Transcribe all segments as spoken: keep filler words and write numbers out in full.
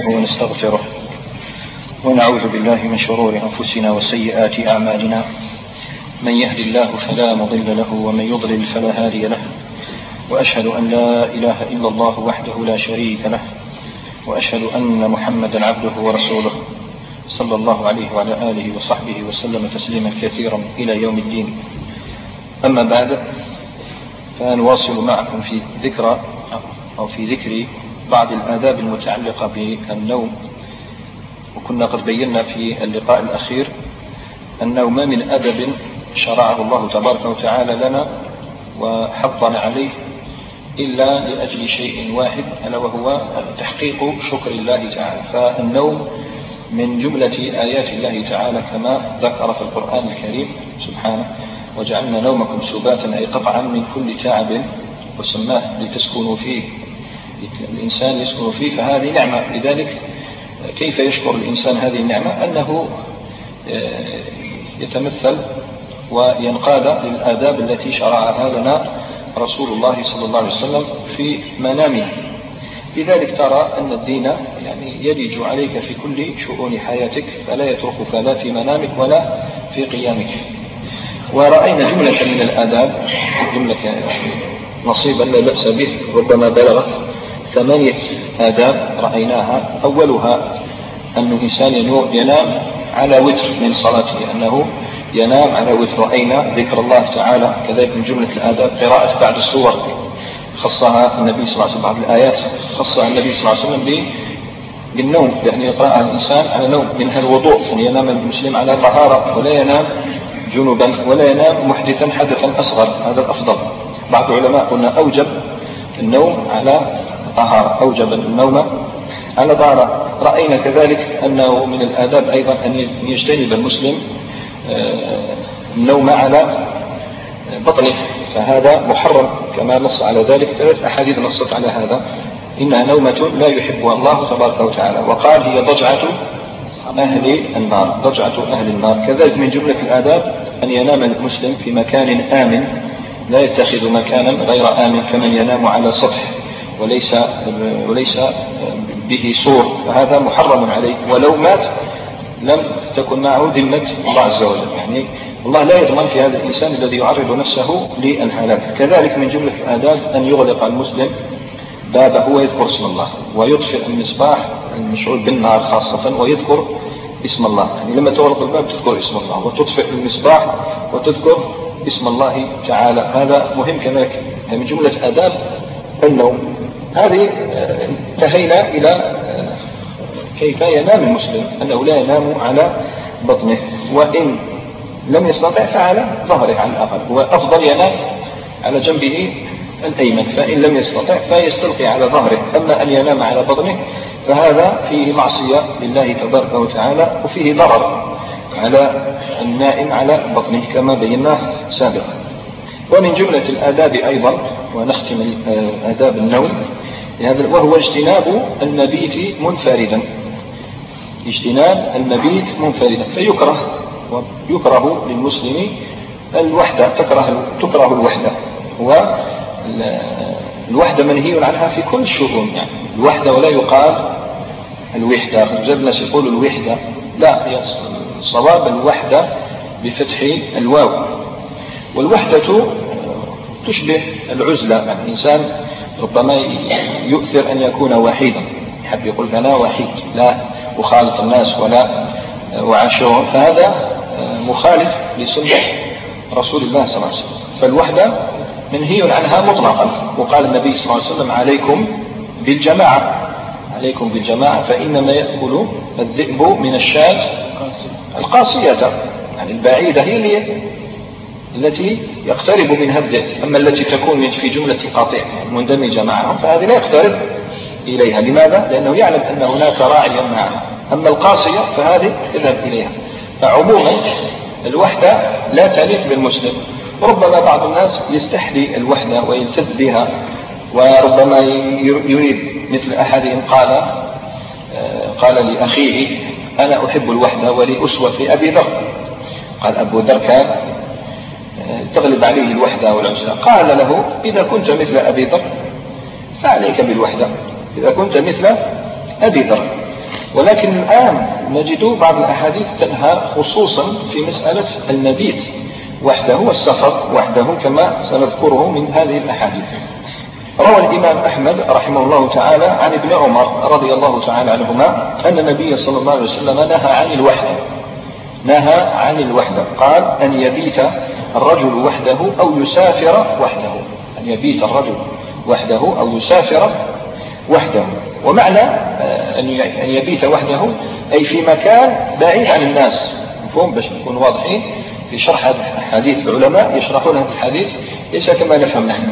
ونستغفره ونعوذ بالله من شرور أنفسنا وسيئات أعمالنا، من يهد الله فلا مضل له ومن يضلل فلا هادي له، وأشهد أن لا إله إلا الله وحده لا شريك له، وأشهد أن محمدا عبده ورسوله صلى الله عليه وعلى آله وصحبه وسلم تسليما كثيرا إلى يوم الدين. أما بعد، فنواصل معكم في ذكرى أو في ذكر بعض الآداب المتعلقة بالنوم. وكنا قد بينا في اللقاء الأخير أنه ما من أدب شرعه الله تبارك وتعالى لنا وحضنا عليه إلا لأجل شيء واحد، ألا وهو تحقيق شكر الله تعالى. فالنوم من جملة آيات الله تعالى كما ذكر في القرآن الكريم سبحانه: وجعلنا نومكم سباتا، أي قطعا من كل تعب، وسماه لتسكنوا فيه، الإنسان يسكن فيه، فهذه نعمة. لذلك كيف يشكر الإنسان هذه النعمة؟ أنه يتمثل وينقاد للآداب التي شرعها لنا رسول الله صلى الله عليه وسلم في منامه. لذلك ترى أن الدين يعني يلج عليك في كل شؤون حياتك، فلا يتركك لا في منامك ولا في قيامك. ورأينا جملة من الآداب، جملة نصيبا لا بأس به، ربما بلغت ثمانية آداب رأيناها. أولها أن الإنسان ينام على وتر من صلاته، أنه ينام على وتر. رأينا ذكر الله تعالى كذلك من جملة الآداب قراءة بعض السور خصها النبي صلى الله عليه وسلم، بعض الآيات خصها النبي صلى الله عليه وسلم بالنوم، لأن يقرأها الإنسان على نوم. منها الوضوء، أن ينام المسلم على طهارة ولا ينام جنوبا ولا ينام محدثا حدثا أصغر، هذا الأفضل. بعض العلماء قلنا أوجب النوم على طهارة، أوجب النوم على طهارة. رأينا كذلك أنه من الآداب أيضا أن يجتنب المسلم النوم على بطنه، فهذا محرم كما نص على ذلك ثلاث أحاديث نصت على هذا: إنها نومة لا يحبها الله تبارك وتعالى، وقال هي ضجعة أهل النار، ضجعة أهل النار. كذلك من جملة الآداب أن ينام المسلم في مكان آمن، لا يتخذ مكانا غير آمن، كمن ينام على سطح وليس وليس به سور، فهذا محرم عليه. ولو مات لم تكن معه ذمة الله عز وجل، يعني الله لا يضمن في هذا الإنسان الذي يعرض نفسه للهلاك. كذلك من جملة الآداب أن يغلق المسلم بابه ويذكر اسم الله، ويطفئ المصباح المشعول بالنار خاصة ويذكر اسم الله. يعني لما تغلق الباب تذكر اسم الله، وتطفئ المصباح وتذكر اسم الله تعالى، هذا مهم كذلك. يعني من جملة آداب النوم. هذه انتهينا إلى كيف ينام المسلم، أنه لا ينام على بطنه، وإن لم يستطع فعلى ظهره على الأقل، وأفضل ينام على جنبه الأيمن، فإن لم يستطع فيستلقي على ظهره. أما أن ينام على بطنه فهذا فيه معصية لله تبارك وتعالى، وفيه ضرر على النائم على بطنه كما بيناه سابقا. ومن جملة الآداب أيضا، ونختم آداب النوم، وهو اجتناب المبيت منفردا، اجتناب المبيت منفردا. فيكره يكره للمسلم الوحدة، تكره تكره الوحدة، والوحدة منهي عنها في كل الشؤون. يعني الوحدة، ولا يقال الوحدة، فجاب الناس يقول الوحدة، لا، هي صواب الوحدة بفتح الواو. والوحدة تشبه العزلة، يعني الإنسان ربما يؤثر أن يكون وحيدا، يحب يقول أنا وحيد، لا أخالط الناس ولا أعاشرهم، فهذا مخالف لسنة رسول الله صلى الله عليه وسلم. فالوحدة منهي عنها مطلقا. وقال النبي صلى الله عليه وسلم: عليكم بالجماعة، عليكم بالجماعة، فإنما يأكل الذئب من الشاة القاصية، يعني البعيدة هي اللي التي يقترب منها الذئب. أما التي تكون في جملة قاطع مندمجة معهم فهذه لا يقترب إليها. لماذا؟ لأنه يعلم أن هناك راعيا معها. أما القاصية فهذه يذهب إليها. فعموما الوحدة لا تليق بالمسلم. وربما بعض الناس يستحلي الوحدة ويلتذ بها، وربما يريد، مثل أحدهم قال قال لأخيه: أنا أحب الوحدة ولي أسوة في أبي ذر. قال أبو ذر كان تغلب عليه الوحدة والعزلة. قال له: إذا كنت مثل أبي ذر فعليك بالوحدة، إذا كنت مثل أبي ذر. ولكن الآن نجد بعض الأحاديث تنهى خصوصا في مسألة المبيت وحده والسفر وحده كما سنذكره من هذه الأحاديث. روى الإمام أحمد رحمه الله تعالى عن ابن عمر رضي الله تعالى عنهما أن النبي صلى الله عليه وسلم نهى عن الوحدة نهى عن الوحدة قال أن يبيت الرجل وحده أو يسافر وحده أن يبيت الرجل وحده أو يسافر وحده. ومعنى أن يبيت وحده أي في مكان بعيد عن الناس، مفهوم باش نكون واضحين في شرح هذا الحديث. العلماء يشرحون هذا الحديث ليس كما نفهم نحن،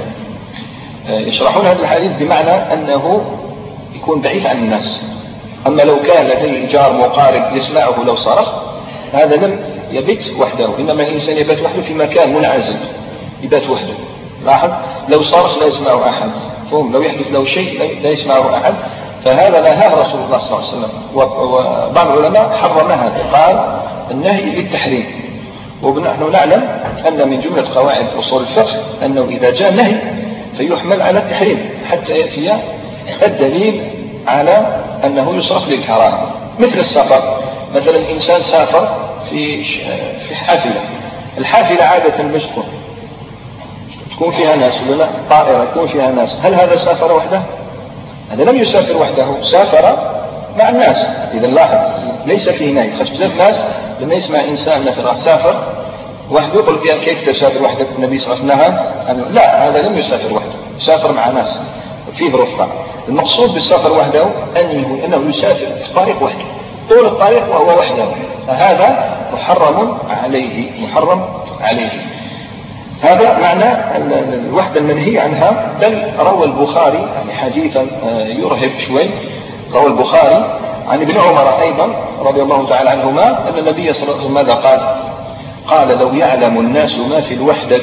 يشرحون هذا الحديث بمعنى أنه يكون بعيد عن الناس. أما لو كان لديه جار مقارب يسمعه لو صرخ هذا لم يبيت وحده، إنما الإنسان يبيت وحده في مكان منعزل يبيت وحده. لاحظ لو صرخ لا يسمعه أحد، فهم لو يحدث له شيء لا يسمعه أحد، فهذا نهاه رسول الله صلى الله عليه وسلم. وبعض العلماء حرم هذا، قال النهي للتحريم. ونحن نعلم أن من جملة قواعد أصول الفقه أنه إذا جاء نهي فيحمل على التحريم حتى يأتي الدليل على أنه يصرف للكراهة. مثل السفر، مثلا إنسان سافر في في حافلة، الحافلة عادة مش تكون تكون فيها ناس ولا لا؟ طائرة يكون فيها ناس، هل هذا سافر وحده؟ هذا لم يسافر وحده، سافر مع الناس. إذا لاحظ ليس فيه نهي. خش بزاف ناس لما يسمع إنسان مثلا سافر وحده يقول كيف تسافر وحدك؟ النبي صلى الله عليه وسلم لا، هذا لم يسافر وحده، سافر مع ناس فيه رفقة. المقصود بالسفر وحده أنه, أنه يسافر في الطريق وحده طول الطريق وهو وحده، فهذا محرم عليه محرم عليه. هذا معنى الوحدة المنهي عنها. بل روى البخاري يعني حديثا يرهب شوي، روى البخاري عن ابن عمر أيضا رضي الله تعالى عنهما أن النبي صلى الله عليه وسلم ماذا قال؟ قال لو يعلم الناس ما في الوحدة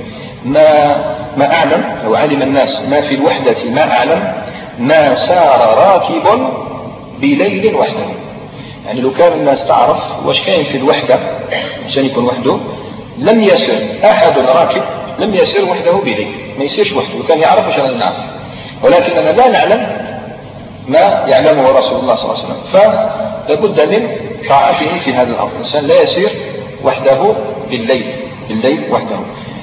ما ما أعلم، لو علم الناس ما في الوحدة ما أعلم ما سار راكب بليل وحده. يعني لو كان الناس تعرف واش كاين في الوحدة عشان يكون وحده لم يسر أحد راكب، لم يسر وحده بليل، ما يسيرش وحده، وكان يعرف واش أنا نعرف، ولكننا لا نعلم ما يعلمه رسول الله صلى الله عليه وسلم. فلابد من طاعته في هذا الأمر. الإنسان لا يسير وحده بالليل بالليل وحده.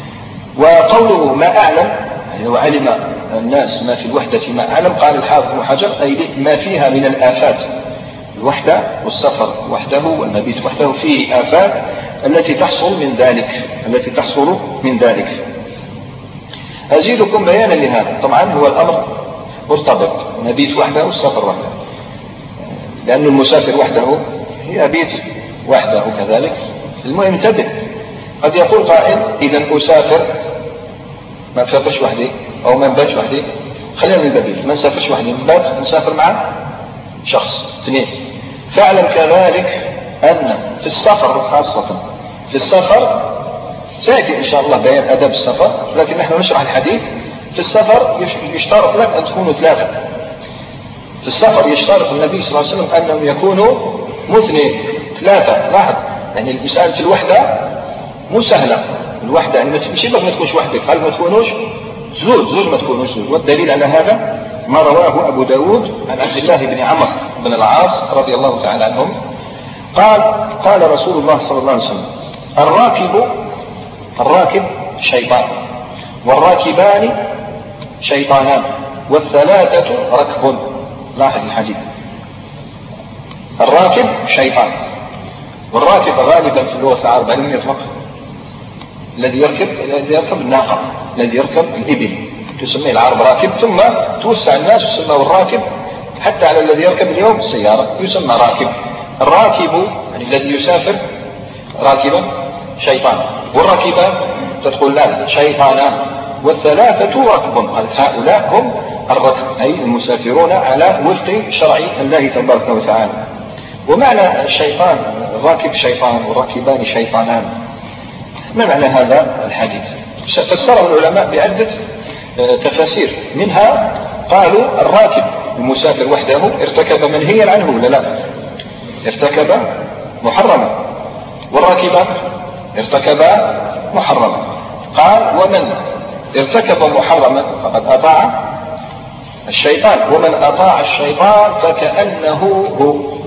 وقوله ما أعلم يعني لو علم الناس ما في الوحدة ما أعلم، قال الحافظ ابن حجر أي ما فيها من الآفات. الوحدة والسفر وحده والمبيت وحده فيه آفات التي تحصل من ذلك التي تحصل من ذلك. أزيدكم بيانا لهذا. طبعا هو الأمر مرتبط، المبيت وحده والسفر وحده، لأن المسافر وحده يبيت وحده كذلك. المهم انتبه، قد يقول قائل إذا أسافر ما نسافرش وحدي أو ما نباتش وحدي، خلينا نبيت ما نسافرش وحدي، نبات نسافر مع شخص اثنين. فاعلم كذلك أن في السفر خاصة في السفر سيأتي إن شاء الله بيان أدب السفر، لكن نحن نشرح الحديث. في السفر يشترط لك أن تكونوا ثلاثة. في السفر يشترط النبي صلى الله عليه وسلم أنهم يكونوا مثنين ثلاثة. لاحظ يعني مسألة الوحدة مو سهلة. الوحدة يعني ماشي بس ما تكونش وحدك، هل ما تكونوش زوج زوج ما تكونوش زوج. والدليل على هذا ما رواه أبو داود عن عبد الله بن عمرو بن العاص رضي الله تعالى عنهم قال قال رسول الله صلى الله عليه وسلم الراكب الراكب شيطان والراكبان شيطانان والثلاثة ركب. لاحظ الحديث، الراكب شيطان، والراكب غالبا في اللغة العربية لم يطلق الذي يركب الذي يركب الناقة، الذي يركب الإبل تسميه العرب راكب، ثم توسع الناس يسمى الراكب حتى على الذي يركب اليوم السيارة يسمى راكب. الراكب يعني الذي يسافر راكبا شيطان، والراكبان تدخل لا شيطانان، والثلاثة ركب. هؤلاء هم الركب أي المسافرون على وفق شرع الله تبارك وتعالى. ومعنى الشيطان الراكب شيطان والراكبان شيطانان، ما معنى هذا الحديث؟ فسره العلماء بعدة تفاسير، منها قالوا الراكب المسافر وحده ارتكب منهيا عنه ولا لا؟ ارتكب محرما، والراكبان ارتكب محرما. قال ومن ارتكب محرما فقد أطاع الشيطان، ومن أطاع الشيطان فكأنه هو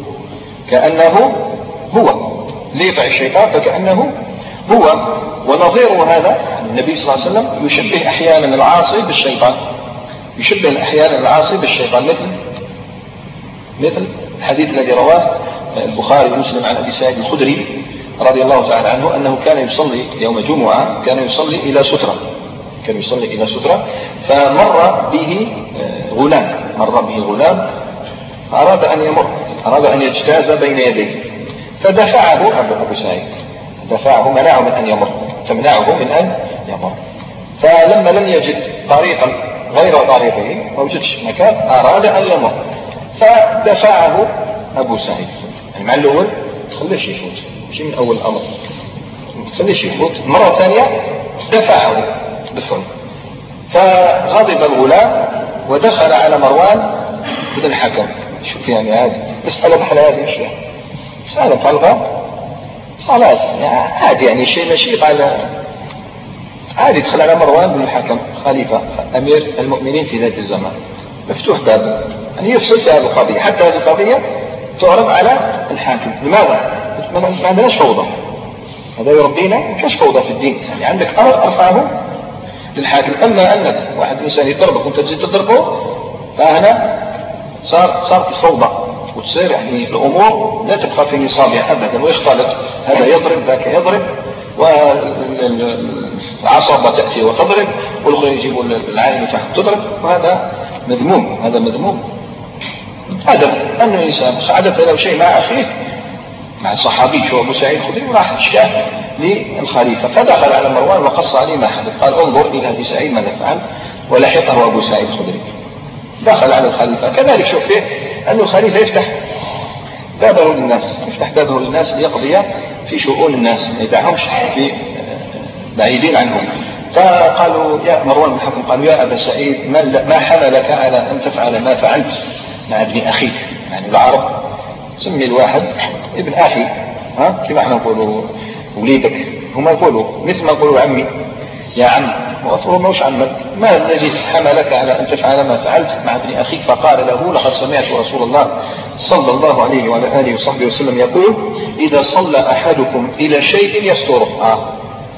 كأنه هو، ليطع الشيطان فكأنه هو. ونظير هذا النبي صلى الله عليه وسلم يشبه أحيانا العاصي بالشيطان، يشبه أحيانا العاصي بالشيطان، مثل مثل الحديث الذي رواه البخاري ومسلم عن أبي سعيد الخدري رضي الله تعالى عنه أنه كان يصلي يوم جمعة، كان يصلي إلى سترة، كان يصلي إلى سترة، فمر به غلام، مر به غلام أراد أن يمر، أراد أن يجتاز بين يديه، فدفعه أبو سعيد، دفعه، منعه من أن يمر، فمنعه من أن يمر. فلما لم يجد طريقا غير طريقه، ما وجدش مكان، أراد أن يمر، فدفعه أبو سعيد. يعني مع الأول خليش يفوت، مش من أول الأمر، خليش يفوت. مرة ثانية دفعه دفعه، فغضب الغلام ودخل على مروان بن الحكم. شوف يعني عادي مسألة بحال هذه، مش مسألة طلبة صلاة يعني عادي، يعني شيء ماشي على عادي. دخل على مروان بن الحكم خليفة أمير المؤمنين في ذات الزمان، مفتوح باب يعني يفصل في هذه القضية، حتى هذه القضية تعرض على الحاكم. لماذا؟ ما عندناش فوضى، هذا يربينا ما كاش فوضى في الدين. يعني عندك أمر أرفعه للحاكم، أما أنك واحد إنسان يضربك وأنت تزيد تضربه فهنا صار صارت الفوضى، وتصير يعني الأمور لا تبقى في نصابها أبدا، ويختلط، هذا يضرب ذاك يضرب، والعصابة تأتي وتضرب، والأخرى يجيبوا العائلة تحت تضرب، وهذا مذموم، هذا مذموم. هذا أن الإنسان حدث له شيء مع أخيه، مع صحابي شو أبو سعيد الخدري، وراح اشتكى للخليفة، فدخل على مروان وقص عليه ما حدث، قال انظر إلى أبي سعيد ماذا فعل، ولحقه أبو سعيد الخدري. دخل على الخليفة، كذلك شوف فيه أن الخليفة يفتح بابه للناس، يفتح بابه للناس ليقضي في شؤون الناس، ما يدعهمش في بعيدين عنهم. فقالوا يا مروان بن الحكم، قالوا يا أبا سعيد ما حملك على أن تفعل ما فعلت مع ابن أخيك؟ يعني العرب سمي الواحد ابن أخي، ها كما احنا نقولوا وليدك، هم يقولوا مثل ما يقولوا عمي يا عم، وأصله موش عمك، ما الذي حملك على أن تفعل ما فعلت مع ابن أخيك؟ فقال له لقد سمعت رسول الله صلى الله عليه وعلى آله وصحبه وسلم يقول إذا صلى أحدكم إلى شيء يستره، آه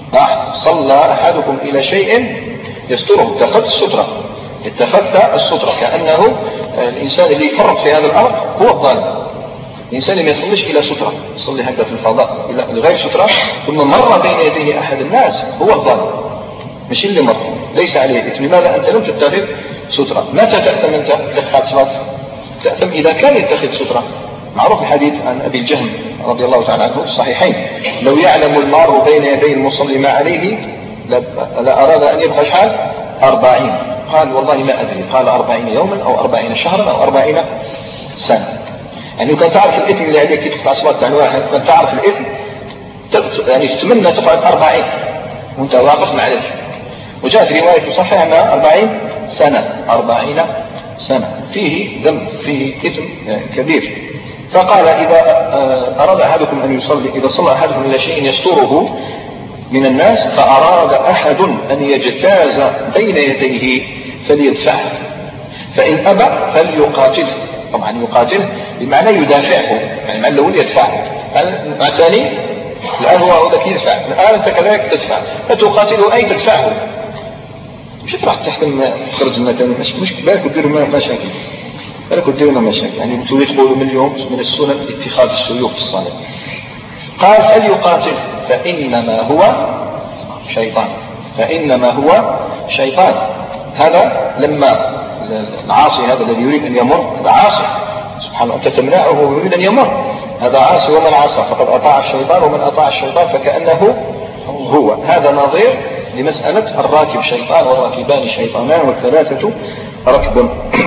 صلى أحدكم إلى شيء يستره، اتخذت السترة، اتخذت السترة، كأنه الإنسان اللي يفرط في هذا الأمر هو الظالم. الإنسان اللي ما يصليش إلى سترة، يصلي هكذا في الفضاء إلى غير سترة ثم مر بين يديه أحد الناس هو الظالم، مش اللي مر، ليس عليه إثم. لماذا؟ أنت لم تتخذ سترة. متى تأثم أنت دفعت صلاة؟ تأثم إذا كان يتخذ سترة. معروف الحديث عن أبي الجهم رضي الله تعالى عنه في الصحيحين، لو يعلم المار بين يدي المصلي ما عليه لأراد أن يبقى شحال أربعين، قال والله ما أدري، قال أربعين يوما أو أربعين شهرا أو أربعين سنة. يعني كنت تعرف الإثم اللي عليك كيف تقطع صلاة عن واحد، كنت تعرف الإثم يعني تتمنى تقعد أربعين وانت واقف مع ذلك. وجاءت رواية صحيحة أنها أربعين سنة، أربعين سنة، فيه ذنب، فيه إثم كبير. فقال إذا أراد أحدكم أن يصلي، إذا صلى أحدكم إلى شيء يستره من الناس فأراد أحد أن يجتاز بين يديه فليدفعه، فإن أبى فليقاتله. طبعا يقاتله بمعنى يدافعه، يعني مع الأول يدفعه، مع الثاني الآن هو ذاك يدفع، الآن أنت كذلك تدفع، فتقاتله أي تدفعه. مش تروح تحكم خرج مثلا، مش مش بالك ديروا مشاكل، بالك ديروا مشاكل. يعني انتم تقولوا من اليوم من السنن اتخاذ السيوف في الصلاة. قال فليقاتل فإنما هو شيطان، فإنما هو شيطان. هذا لما العاصي هذا الذي يريد أن يمر، هذا عاصي سبحان الله، أنت تمنعه ويريد أن يمر، هذا عاصي. ومن عصى فقد أطاع الشيطان، ومن أطاع الشيطان فكأنه هو. هذا نظير لمسألة الراكب شيطان والراكبان شيطانان والثلاثة ركب.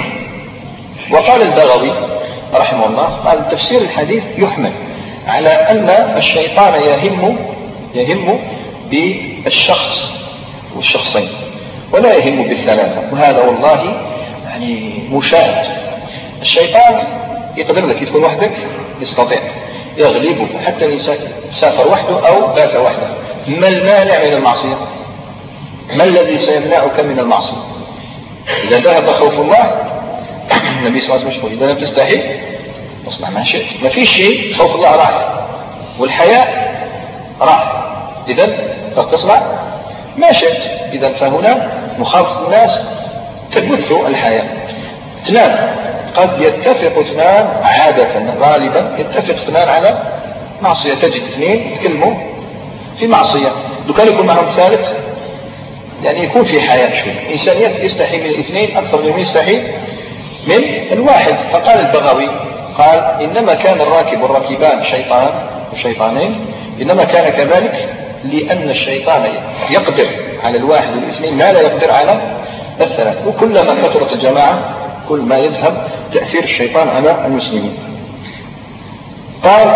وقال البغوي رحمه الله، قال تفسير الحديث يحمل على أن الشيطان يهم يهم بالشخص والشخصين ولا يهم بالثلاثة، وهذا والله يعني مشاهد. الشيطان يقدر لك تكون وحدك، يستطيع يغلبك، حتى الإنسان سافر وحده أو بات وحده. ما المانع من المعصية؟ ما الذي سيمنعك من المعصية؟ إذا ذهب خوف الله، النبي صلى الله عليه وسلم يقول إذا لم تستحي اصنع ما شئت، ما في شيء خوف الله راح والحياء راح، إذن فتصنع ما شئت. إذن فهنا مخالفة الناس تبث الحياء. اثنان، قد يتفق اثنان عادة غالبا يتفق اثنان على معصية، تجد اثنين يتكلموا في معصية، لو كان يكون معهم ثالث يعني يكون في حياء شوي. إنسان يستحي من الاثنين أكثر من يستحي من الواحد. فقال البغوي قال إنما كان الراكب والراكبان شيطان وشيطانين، إنما كان كذلك لأن الشيطان يقدر على الواحد والاثنين ما لا يقدر على الثلاث، وكلما كثرت الجماعة كل ما يذهب تأثير الشيطان على المسلمين. قال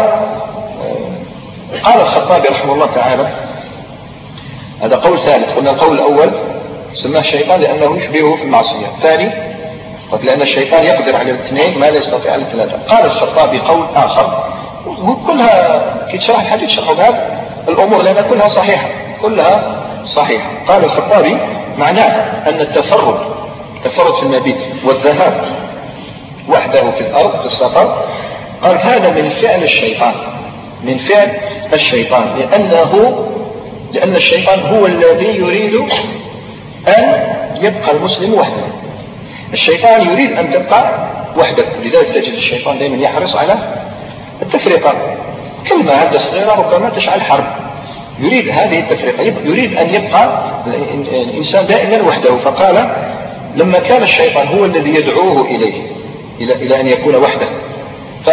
قال الخطابي رحمه الله تعالى، هذا قول ثالث، قلنا القول الأول سماه الشيطان لأنه يشبهه في المعصية، الثاني قد لأن الشيطان يقدر على الاثنين ما لا يستطيع على الثلاثة. قال الخطابي قول آخر، وكلها كي تشرح الحديث شرحوا هذا الأمور لأن كلها صحيحة، كلها صحيحة. قال الخطابي معناه أن التفرد التفرد في المبيت والذهاب وحده في الأرض في السفر، قال هذا من فعل الشيطان، من فعل الشيطان، لأنه لأن الشيطان هو الذي يريد أن يبقى المسلم وحده. الشيطان يريد أن تبقى وحدك، لذلك تجد الشيطان دائما يحرص على التفرقة. كلمة عند صغيرة ربما تشعل حرب، يريد هذه التفرقة، يريد أن يبقى الإنسان دائما وحده. فقال لما كان الشيطان هو الذي يدعوه إليه إلى, إلى أن يكون وحده، ف...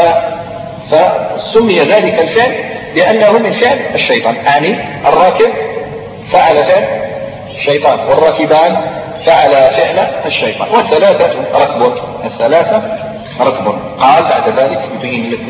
فسمي ذلك الفعل لأنه من فعل الشيطان. يعني الراكب فعل فعل الشيطان، والراكبان فعل فعل الشيطان، والثلاثة ركب، الثلاثة ركب. قال بعد ذلك يبين لك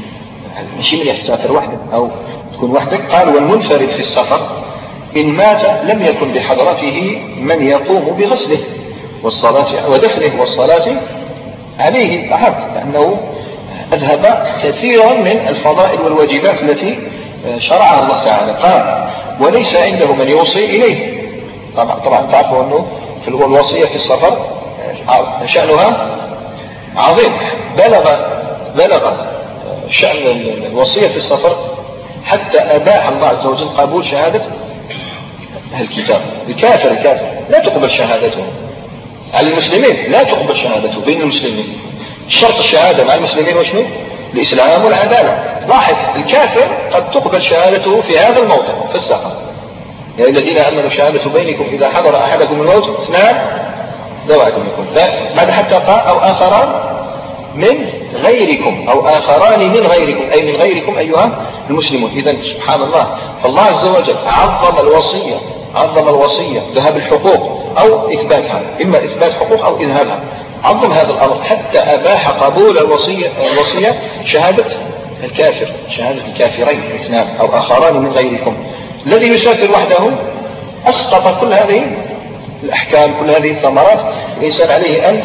مش من يسافر وحدك أو تكون وحدك. قال والمنفرد في السفر إن مات لم يكن بحضرته من يقوم بغسله والصلاة ودفنه والصلاة عليه، لاحظ لأنه أذهب كثيرا من الفضائل والواجبات التي شرعها الله تعالى. قال وليس عنده من يوصي إليه. طبعا طبعا تعرفوا أنه في الوصية في السفر شأنها عظيم، بلغ بلغ شأن الوصية في السفر حتى أباح الله عز وجل قبول شهادة أهل الكتاب. الكافر الكافر لا تقبل شهادته، على المسلمين لا تقبل شهادته بين المسلمين. شرط الشهادة مع المسلمين وشنو؟ الإسلام والعدالة. لاحظ الكافر قد تقبل شهادته في هذا الموطن في السفر. يا الذين آمنوا شهادة بينكم إذا حضر أحدكم الموت اثنان ذوي عدل منكم. بعد حتى قال أو آخران من غيركم، أو آخران من غيركم، أي من غيركم أيها المسلمون. إذن سبحان الله، فالله عز وجل عظم الوصية، عظم الوصية ذهاب الحقوق أو إثباتها، إما إثبات حقوق أو إذهابها، عظم هذا الأمر حتى أباح قبول الوصية, الوصية شهادة الكافر، شهادة الكافرين اثنان أو آخران من غيركم. الذي يسافر وحده أسقط كل هذه الأحكام، كل هذه الثمرات. الإنسان عليه أن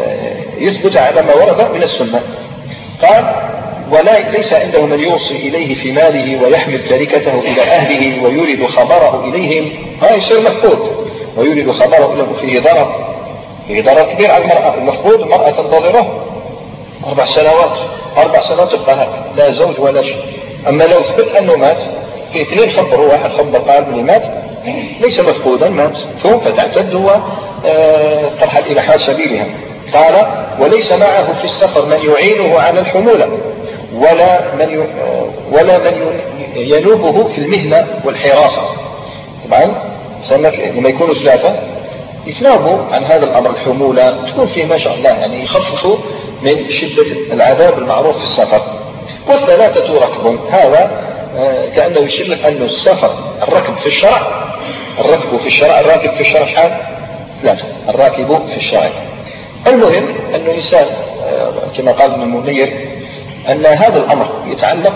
يثبت على ما ورد من السنة. قال ولا ليس عنده من يوصي إليه في ماله ويحمل تركته إلى أهله ويريد خبره إليهم، ها يصير مفقود، ويريد خبره إليه فيه ضرر، فيه ضرر كبير على المرأة. المفقود المرأة تنتظره أربع سنوات، أربع سنوات تبقى لا زوج ولا شيء. أما لو ثبت أنه مات، في اثنين خبروا، واحد خبر قال من مات ليس مفقودا مات، ثم فتعتد هو ترحل إلى حال سبيلها. قال وليس معه في السفر من يعينه على الحمولة ولا من ولا من ينوبه في المهنة والحراسة. طبعا لما يكونوا ثلاثة يتنابوا عن هذا الأمر، الحمولة تكون فيه ما شاء الله يعني يخففوا من شدة العذاب المعروف في السفر. والثلاثة ركب، هذا كأنه يشير لك أن السفر الركب في الشرع، الركب في الشرع، الراكب في الشرع شحال؟ ثلاثة، الراكب في الشرع. المهم أن الإنسان كما قال ابن المنير أن هذا الأمر يتعلق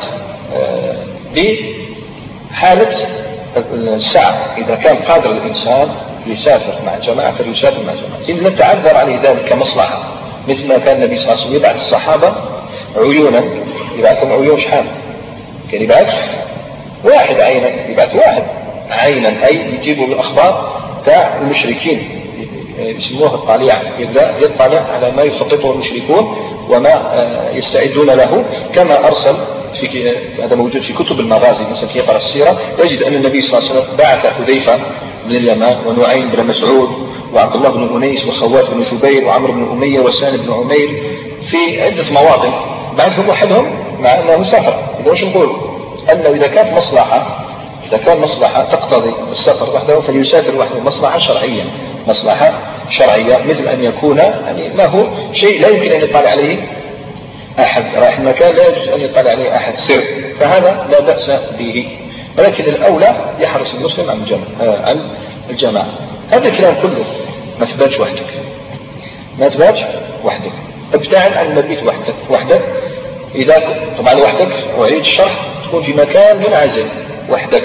بحالة السعة. إذا كان قادر الإنسان يسافر مع جماعة فليسافر مع جماعة، إن لم تعذر عليه ذلك كمصلحة، مثل ما كان النبي صلى الله عليه وسلم يبعث الصحابة عيونا، يبعثهم عيون شحال؟ كان يبعث واحد عينا، يبعث واحد عينا، أي يجيبوا الأخبار تاع المشركين، يسموها الطالعة، يبدأ يطلع على ما يخططه المشركون وما يستعدون له، كما أرسل في هذا موجود في كتب المغازي، الإنسان يقرأ السيرة يجد أن النبي صلى الله عليه وسلم بعث حذيفة بن اليمان ونعيم بن مسعود وعبد الله بن أنيس وخوات بن جبير وعمرو بن أمية وسالم بن عمير في عدة مواطن، بعثهم وحدهم مع أنه سافر. إذا وش نقول؟ أنه إذا كانت مصلحة إذا كان مصلحة تقتضي السفر وحده فليسافر وحده، مصلحة شرعية مصلحة شرعية مثل أن يكون يعني له شيء لا يمكن أن يطلع عليه أحد، رايح المكان لا يجوز أن يطلع عليه أحد سر، فهذا لا بأس به، ولكن الأولى يحرص المسلم عن الجماعة عن الجماعة. هذا الكلام كله ما تباتش وحدك، ما تباتش وحدك، ابتعد عن المبيت وحدك وحدك إذا طبعا وحدك، وعيد الشرح تكون في مكان منعزل وحدك.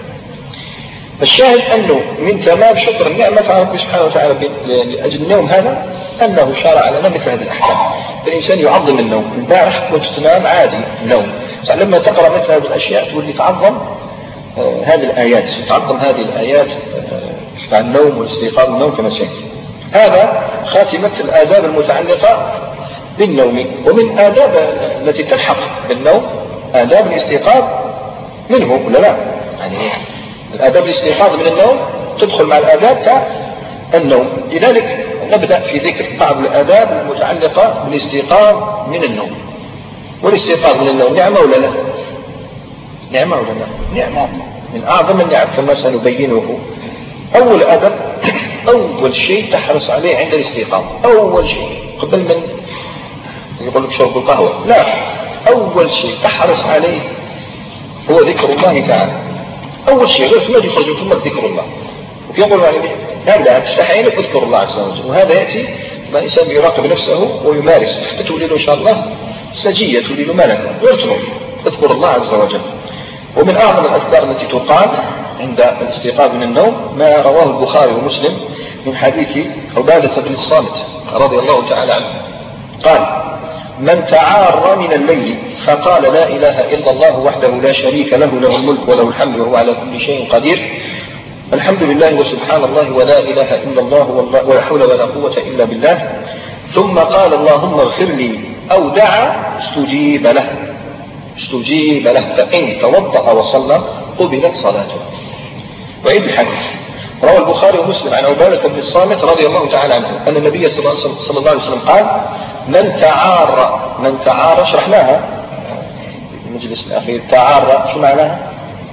الشاهد أنه من تمام شكر النعمة ربي سبحانه وتعالى لأجل النوم هذا أنه شرع لنا مثل هذه الأحكام. الإنسان يعظم النوم. البارح كنت تنام عادي النوم، لما تقرأ مثل هذه الأشياء تولي تعظم آه هذه الآيات، تعظم هذه الآيات آه عن النوم والاستيقاظ والنوم كما سيأتي. هذا خاتمة الآداب المتعلقة بالنوم. ومن آداب التي تلحق بالنوم آداب الاستيقاظ منه ولا لا؟ يعني الآداب الاستيقاظ من النوم تدخل مع الآداب تاع النوم. لذلك نبدأ في ذكر بعض الآداب المتعلقة بالاستيقاظ من النوم. والاستيقاظ من النوم نعمة ولا لا؟ نعمة ولا لا؟ نعمة من أعظم النعم كما سنبينه. أول أدب أول شيء تحرص عليه عند الاستيقاظ، أول شيء قبل من يقول لك شرب القهوة، لا، أول شيء تحرص عليه هو ذكر الله تعالى. أول شيء غير ثم يخرج ثم ذكر الله. ويقول يعني هذا تفتح عينك واذكر الله عز وجل، وهذا يأتي ما إنسان يراقب نفسه ويمارس حتى تولي له إن شاء الله سجية، تولي له ملكة ويرتمه اذكر الله عز وجل. ومن أعظم الأذكار التي تقال عند الاستيقاظ من النوم ما رواه البخاري ومسلم من حديث عبادة بن الصامت رضي الله تعالى عنه قال: من تعار من الليل فقال لا إله إلا الله وحده لا شريك له له الملك وله الحمد وهو على كل شيء قدير، الحمد لله وسبحان الله ولا إله إلا الله ولا حول ولا قوة إلا بالله، ثم قال اللهم اغفر لي أو دعا استجيب له استجيب له فإن توضأ وصلى قبلت صلاته. وعيد الحديث روى البخاري ومسلم عن عبادة بن الصامت رضي الله تعالى عنه أن النبي صلى الله عليه وسلم قال: من تعار من تعار شرحناها المجلس الأخير. تعار شو معناها؟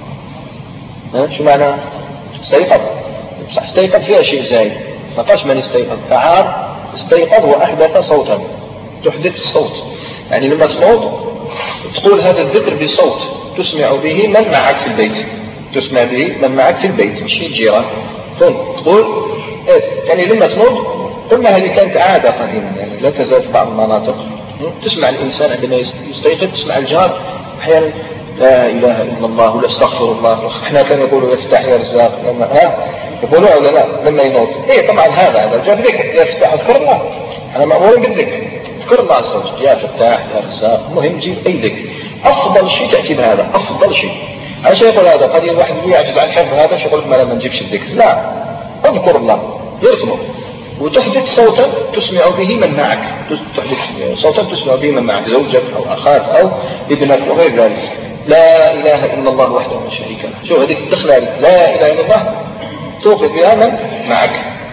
شو معناها؟ استيقظ. صح، استيقظ فيها شيء زايد، ما قالش من استيقظ. تعار استيقظ وأحدث صوتا، تحدث الصوت، يعني لما تصوت تقول هذا الذكر بصوت تسمع به من معك في البيت، تسمع به من معك في البيت مش الجيران. تقول إيه؟ يعني لما تموت قلنا هذه كانت عادة قديما، يعني لا تزال في بعض المناطق تسمع الإنسان عندما يستيقظ تسمع الجار أحيانا لا إله إلا الله ولا استغفر الله. احنا كانوا يقولوا يفتح يا رزاق لما ها يقولوا ولا لا لما يموت. ايه طبعا هذا هذا جاب ذكر يفتح اذكر الله، احنا مأمورين بالذكر اذكر الله عز وجل يا فتاح يا رزاق. مهم جيب اي ذكر، افضل شيء تأتي بهذا افضل شيء. عشان يقول هذا قد الواحد يعجز عن حفظ هذا شو يقول ما لا ما نجيبش الذكر، لا اذكر الله يرسمه وتحدث صوتا تسمع به من معك، تحدث صوتا تسمع به من معك زوجك او اخاك او ابنك وغير ذلك. لا إله إلا الله وحده لا شريك له. شوف هذيك الدخلة لا إله إلا الله توقف بها من معك.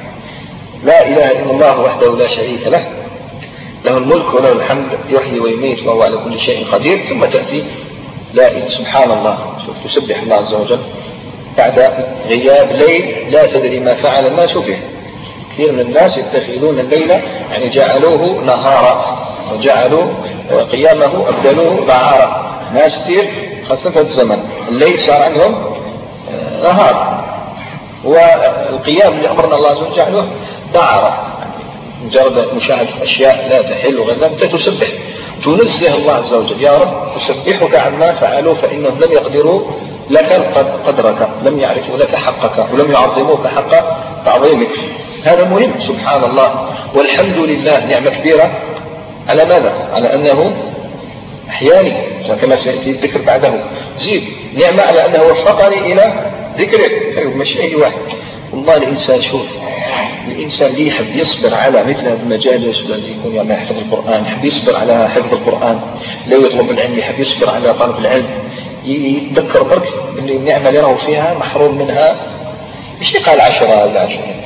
لا إله إلا الله وحده لا شريك له له الملك وله الحمد يحيي ويميت وهو على كل شيء قدير. ثم تأتي لا سبحان الله، شوف تسبح الله عز وجل بعد غياب ليل لا تدري ما فعل الناس فيه. كثير من الناس يتخذون الليل يعني جعلوه نهارا وجعلوا قيامه أبدلوه نهارا. ناس كثير خاصة في الزمن الليل صار عندهم نهار، والقيام اللي أمرنا الله عز وجل جعله دعارة، مجرد مشاهدة أشياء لا تحل وغير ذلك. تسبح تنزه الله عز وجل يا رب أسبحك عما فعلوا فإنهم لم يقدروا لك قدرك، لم يعرفوا لك حقك ولم يعظموك حق تعظيمك. هذا مهم. سبحان الله والحمد لله نعمة كبيرة على ماذا؟ على أنه أحياني كما سيأتي الذكر بعده. زيد نعمة على أنه وفقني إلى ذكرك. طيب مش أي واحد والله الإنسان شوف، الإنسان اللي يحب يصبر على مثل هذا المجالس والذي يكون يعني يحفظ القرآن، يحب يصبر على حفظ القرآن، لا يطلب العلم، يحب يصبر على طلب العلم، يتذكر برك أن النعمة اللي راهو فيها محروم منها، مش قال عشرة ولا عشرين،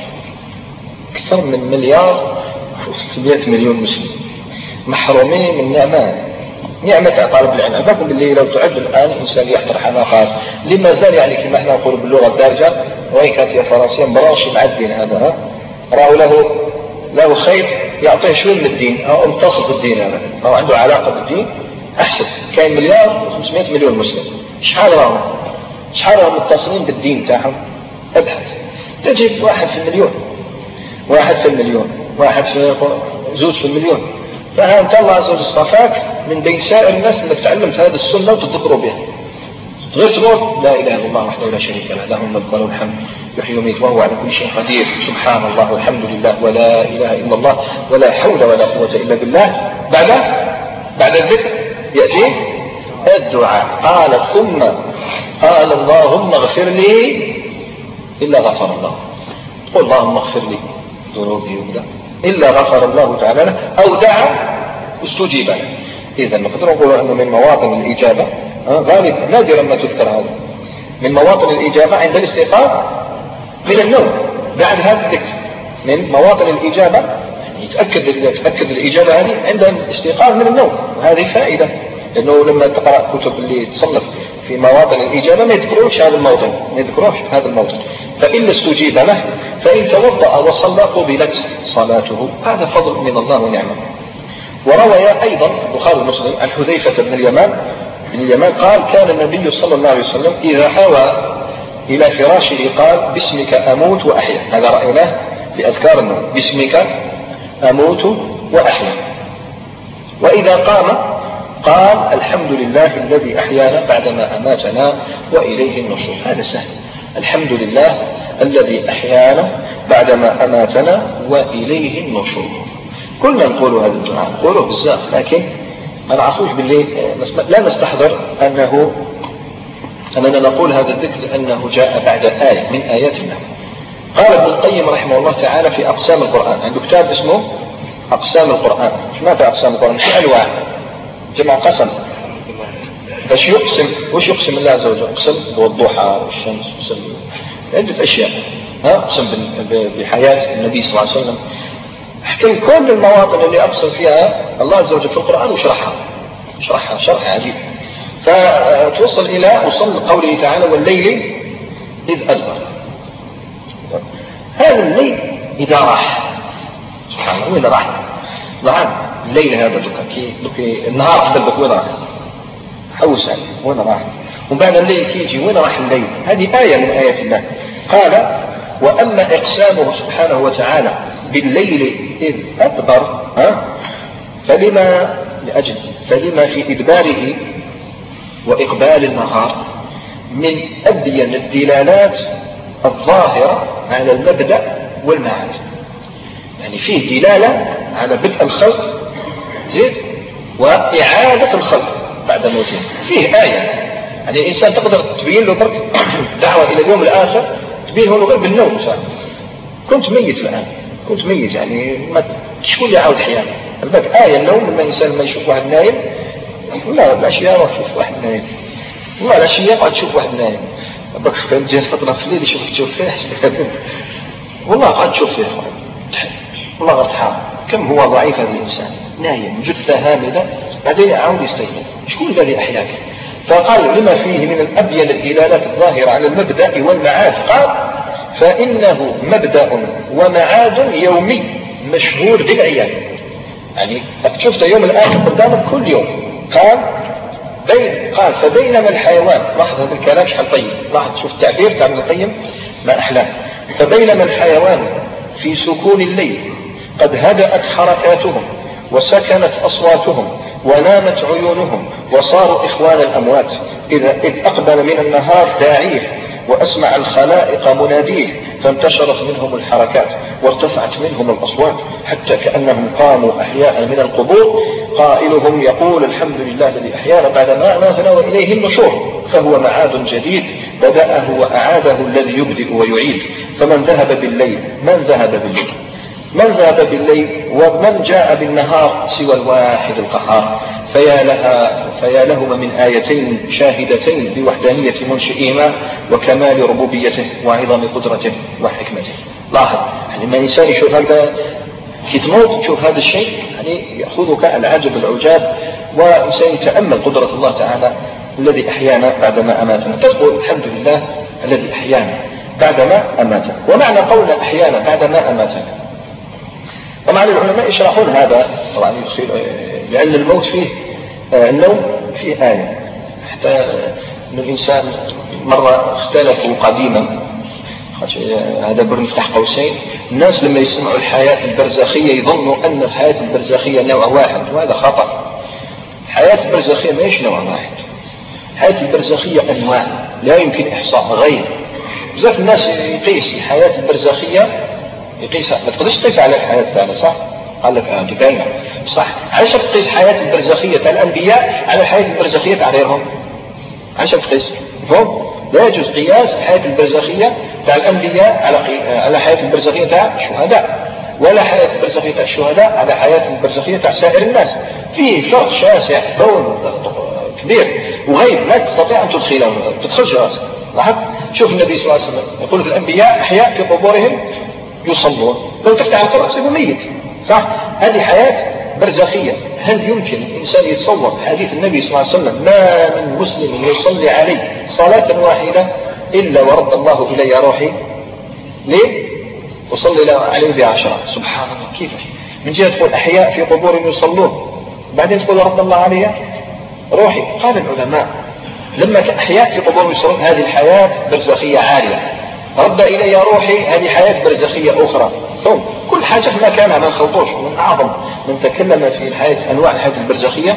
أكثر من مليار وستمائة مليون مسلم محرومين من نعمة نعمة طالب العلم. أفكر باللي لو تعد الآن إنسان يحضر حلقات لما زال يعني كما احنا نقول باللغة الدارجة وين كانت يا فرنسية براشي مع الدين هذا، راهو له له خيط يعطيه شوي من الدين أو متصل بالدين، هذا راهو عنده علاقة بالدين أحسن. كاين مليار وخمسمائة مليون مسلم، شحال راهم شحال راهم متصلين بالدين تاعهم؟ ابحث تجد واحد في المليون، واحد في المليون، واحد في زوج في المليون. فأنت الله عز وجل اصطفاك من بين سائر الناس انك تعلمت هذه السنة وتذكروا بها، غير تقول لا اله الا الله وحده لا شريك له له الملك وله الحمد يحيي ويميت وهو على كل شيء قدير، سبحان الله والحمد لله ولا اله الا الله ولا حول ولا قوة الا بالله. بعد بعد الذكر يأتي الدعاء. قال ثم قال اللهم اغفر لي إلا غفر الله، قل اللهم اغفر لي ذنوبي وكذا إلا غفر الله تعالى له، أو دعا استجيب له. إذا نقدر نقول أنه من مواطن الإجابة غالب نادرا ما تذكر هذا، من مواطن الإجابة عند الاستيقاظ من النوم بعد هذا الذكر، من مواطن الإجابة يعني يتأكد تأكد الإجابة هذه عند الاستيقاظ من النوم. وهذه فائدة، لأنه لما تقرأ كتب اللي تصنف في مواطن الإجابة ما يذكروش هذا الموطن، ما يذكروش هذا الموطن. فإن استجيب له فإن توضأ وصلى قبلت صلاته، هذا فضل من الله ونعمه. وروي أيضا البخاري ومسلم عن حذيفة بن اليمان بن اليمان قال كان النبي صلى الله عليه وسلم إذا حوى إلى فراشه قال باسمك أموت وأحيا. هذا رأيناه في أذكار النوم، باسمك أموت وأحيا. وإذا قام قال الحمد لله الذي أحيانا بعدما أماتنا وإليه النشور. هذا سهل، الحمد لله الذي أحيانا بعدما أماتنا وإليه النشور. كلنا نقول هذا الدعاء، نقوله بزاف، لكن ما نعرفوش باللي لا نستحضر أنه أننا نقول هذا الذكر لأنه جاء بعد آية من آيات الله. قال ابن القيم رحمه الله تعالى في أقسام القرآن، عنده كتاب اسمه أقسام القرآن. مش ماذا أقسام القرآن؟ في أنواع، جمع قسم باش يقسم. وش يقسم الله عز وجل؟ يقسم بالضحى والشمس، يقسم عدة أشياء، ها يقسم بحياة النبي صلى الله عليه وسلم. احكم كل المواطن اللي أقسم فيها الله عز وجل في القرآن وشرحها شرحها شرح عجيب. فتوصل إلى وصل قوله تعالى والليل إذ أدبر. هذا الليل إذا راح سبحان الله وين راح؟ نعم الليل هذا دوكا دوكي النهار قبل بك وين راح؟ حوس عليه وين راح؟ وبعد الليل كيجي وين راح الليل؟ هذه آية من آيات الله. قال وأما إقسامه سبحانه وتعالى بالليل إذ أدبر ها فلما لأجل فلما في إدباره وإقبال النهار من أبين الدلالات الظاهرة على المبدأ والمعاد. يعني فيه دلالة على بدء الخلق زيد وإعادة الخلق بعد موته. فيه آية يعني الإنسان تقدر تبين له برك دعوة إلى اليوم الآخر، تبين له غير بالنوم. كنت ميت الآن، كنت ميت يعني ما شكون اللي يعاود حياتي؟ الباك آية النوم لما الإنسان لما يشوف واحد نايم، لا العشية روح شوف واحد نايم، والله العشية قاعد تشوف واحد نايم. الباك كان جات فترة في الليل يشوفك تشوف فيه والله قاعد تشوف فيه والله غير تحار كم هو ضعيف هذا الإنسان، نايم جثة هامدة بعدين يعاود يستيقظ. شكون الذي أحياك؟ فقال لما فيه من الأبين الدلالات الظاهرة على المبدأ والمعاد. قال فإنه مبدأ ومعاد يومي مشهور بالعيان. يعني شفت يوم الآخر قدامك كل يوم. قال بين قال فبينما الحيوان، لاحظ هذا الكلام شحال طيب، لاحظ شوف التعبير تاع ابن القيم ما أحلاه. فبينما الحيوان في سكون الليل قد هدأت حركاتهم وسكنت أصواتهم ونامت عيونهم وصاروا إخوان الأموات، إذا إذ أقبل من النهار داعيه وأسمع الخلائق مناديه فانتشرت منهم الحركات وارتفعت منهم الأصوات حتى كأنهم قاموا أحياء من القبور، قائلهم يقول الحمد لله الذي أحيانا بعد ما أماتنا وإليه النشور، فهو معاد جديد بدأه وأعاده الذي يبدئ ويعيد. فمن ذهب بالليل من ذهب بالليل من ذهب بالليل ومن جاء بالنهار سوى الواحد القهار. فيا لها فيا لهما من آيتين شاهدتين بوحدانية منشئهما وكمال ربوبيته وعظم قدرته وحكمته. لاحظ يعني ما إنسان يشوف هذا كي تموت تشوف هذا الشيء يعني يأخذك العجب العجاب، وإنسان يتأمل قدرة الله تعالى الذي أحيانا بعدما أماتنا. تقول الحمد لله الذي أحيانا بعدما أماتنا. ومعنى قول أحيانا بعدما أماتنا طبعا العلماء يشرحون هذا طبعا لأن الموت فيه النوم فيه آية. حتى أن الإنسان مرة اختلفوا قديما، هذا بنفتح قوسين، الناس لما يسمعوا الحياة البرزخية يظنوا أن الحياة البرزخية نوع واحد، وهذا خطأ. الحياة البرزخية ما هيش نوع واحد، الحياة البرزخية أنواع لا يمكن إحصاء غير. بزاف الناس يقيس الحياة البرزخية يقيس، ما تقدرش تقيس على الحياة الثانية صح؟ قال لك هذه باينة صح. علاش تقيس الحياة البرزخية تاع الأنبياء على الحياة البرزخية تاع غيرهم؟ علاش تقيس؟ مفهوم؟ لا يجوز قياس الحياة البرزخية تاع الأنبياء على على الحياة البرزخية تاع الشهداء، ولا حياة البرزخية تاع الشهداء على حياة البرزخية تاع سائر الناس. فيه فرق شاسع بون كبير وغيب لا تستطيع أن تدخله تدخلش راسك. لاحظ شوف النبي صلى الله عليه وسلم يقول الأنبياء أحياء في قبورهم يصلون، لو تفتح القرآن تصير ميت صح. هذه حياة برزخية. هل يمكن الإنسان يتصور حديث النبي صلى الله عليه وسلم ما من مسلم يصلي عليه صلاة واحدة إلا ورد الله إلي روحي ليه وصلي عليه بعشرة؟ سبحان الله. كيف من جهة تقول أحياء في قبور يصلون بعدين تقول رد الله علي روحي؟ قال العلماء لما كأحياء في قبور يصلون هذه الحياة برزخية عالية، رد إلي روحي هذه حياة برزخية أخرى. ثم كل حاجة في مكانها ما نخلطوش. من أعظم من تكلم في الحياة أنواع الحياة البرزخية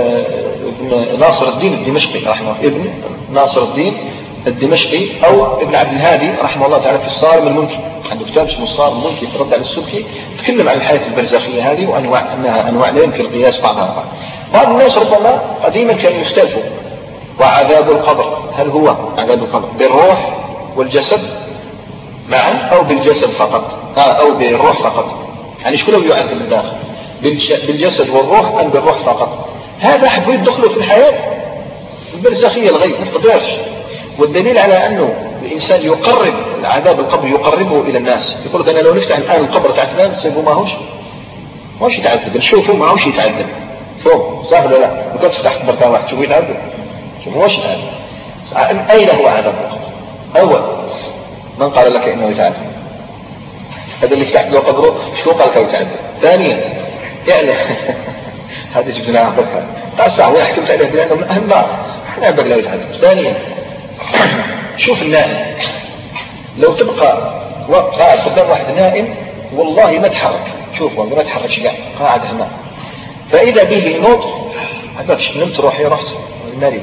ابن ناصر الدين الدمشقي رحمه ابن ناصر الدين الدمشقي أو ابن عبد الهادي رحمه الله تعالى في الصارم المنكي، عنده كتاب اسمه الصارم المنكي في رد على السبكي، تكلم عن الحياة البرزخية هذه وأنواع أنها أنواع لا يمكن القياس بعضها بعض. بعض الناس ربما قديما كانوا يختلفوا. وعذاب القبر هل هو عذاب القبر بالروح والجسد معا أو بالجسد فقط أو بالروح فقط؟ يعني شكله يعذب من الداخل بالجسد والروح أم بالروح فقط؟ هذا حبوا يدخلوا في الحياة البرزخية الغيب ما تقدرش. والدليل على أنه الإنسان يقرب العذاب القبر يقربه إلى الناس. يقول لك أنا لو نفتح الآن القبر تاع فلان تصيبه ماهوش ماهوش يتعذب، نشوفه ماهوش يتعذب فوق صح ولا لا؟ لو كنت تفتح القبر تاع واحد شوفه يتعذب ماهوش يتعذب. أين هو عذاب القبر؟ أول من قال لك إنه يتعذب؟ هذا اللي فتحت له قبره شو قال لك يتعذب؟ ثانيا يعني هذه جبناها بركة تاسع ويحكمت عليه بأنه من أهم بعض احنا بقى لا يتعذب. ثانيا شوف النائم لو تبقى قاعد قدام واحد نائم والله ما تحرك، شوف والله ما تحركش قاعد قاعد هنا، فإذا به ينوض عذبش نمت روحي رحت المريض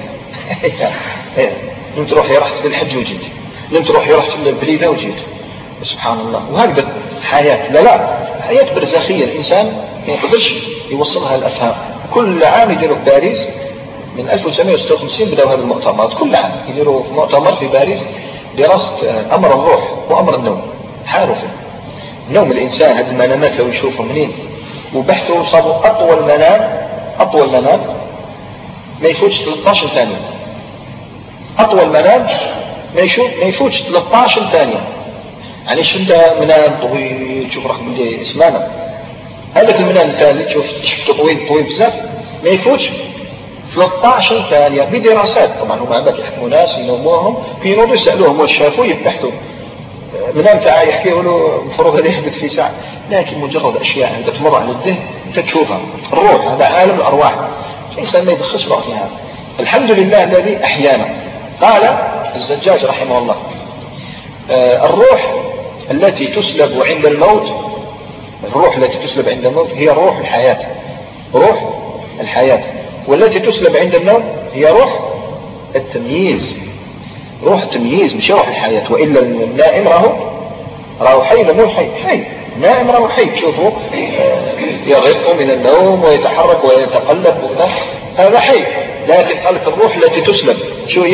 نمت روحي رحت للحج وجيت، نمت روحي رحت للبليدة وجيت. سبحان الله. وهكذا حياة لا لا حياة برزخية الإنسان ما يقدرش يوصلها الأفهام. كل عام يديروا في باريس من ألف وتسعمائة وستة وخمسين بدأوا هذا المؤتمرات، كل عام يديروا في مؤتمر في باريس دراسة أمر الروح وأمر النوم. حاروا فيه نوم الإنسان هذه المنامات لو يشوفوا منين، وبحثوا صاروا أطول منام أطول منام ما يفوتش ثلاثة عشر ثانية. أطول منام ما يشوف ما يفوتش ثلاثة عشر ثانية. يعني شو انت منام طويل تشوف روحك باللي اسمعنا هذاك المنام الثاني تشوف شفته طويل طويل بزاف ما يفوتش ثلاثة عشر ثانية بدراسات. طبعا هم عندك يحكموا ناس ينوموهم في ينوضوا يسألوهم واش شافوا يبحثوا منام تاعه يحكيه له مفروض هذا يحدث في ساعة، لكن مجرد أشياء أنت تمر على الذهن أنت تشوفها. الروح هذا عالم الأرواح الإنسان ما يدخلش روح فيها. الحمد لله الذي أحيانا. قال الزجاج رحمه الله آه الروح التي تسلب عند الموت الروح التي تسلب عند الموت هي روح الحياة روح الحياة والتي تسلب عند النوم هي روح التمييز روح التمييز مش روح الحياة. وإلا النائم راهو راهو حي مو حي حي نائم راهو حي تشوفه يغط من النوم ويتحرك ويتقلب هذا حي. لكن قالت الروح التي تسلب شو هي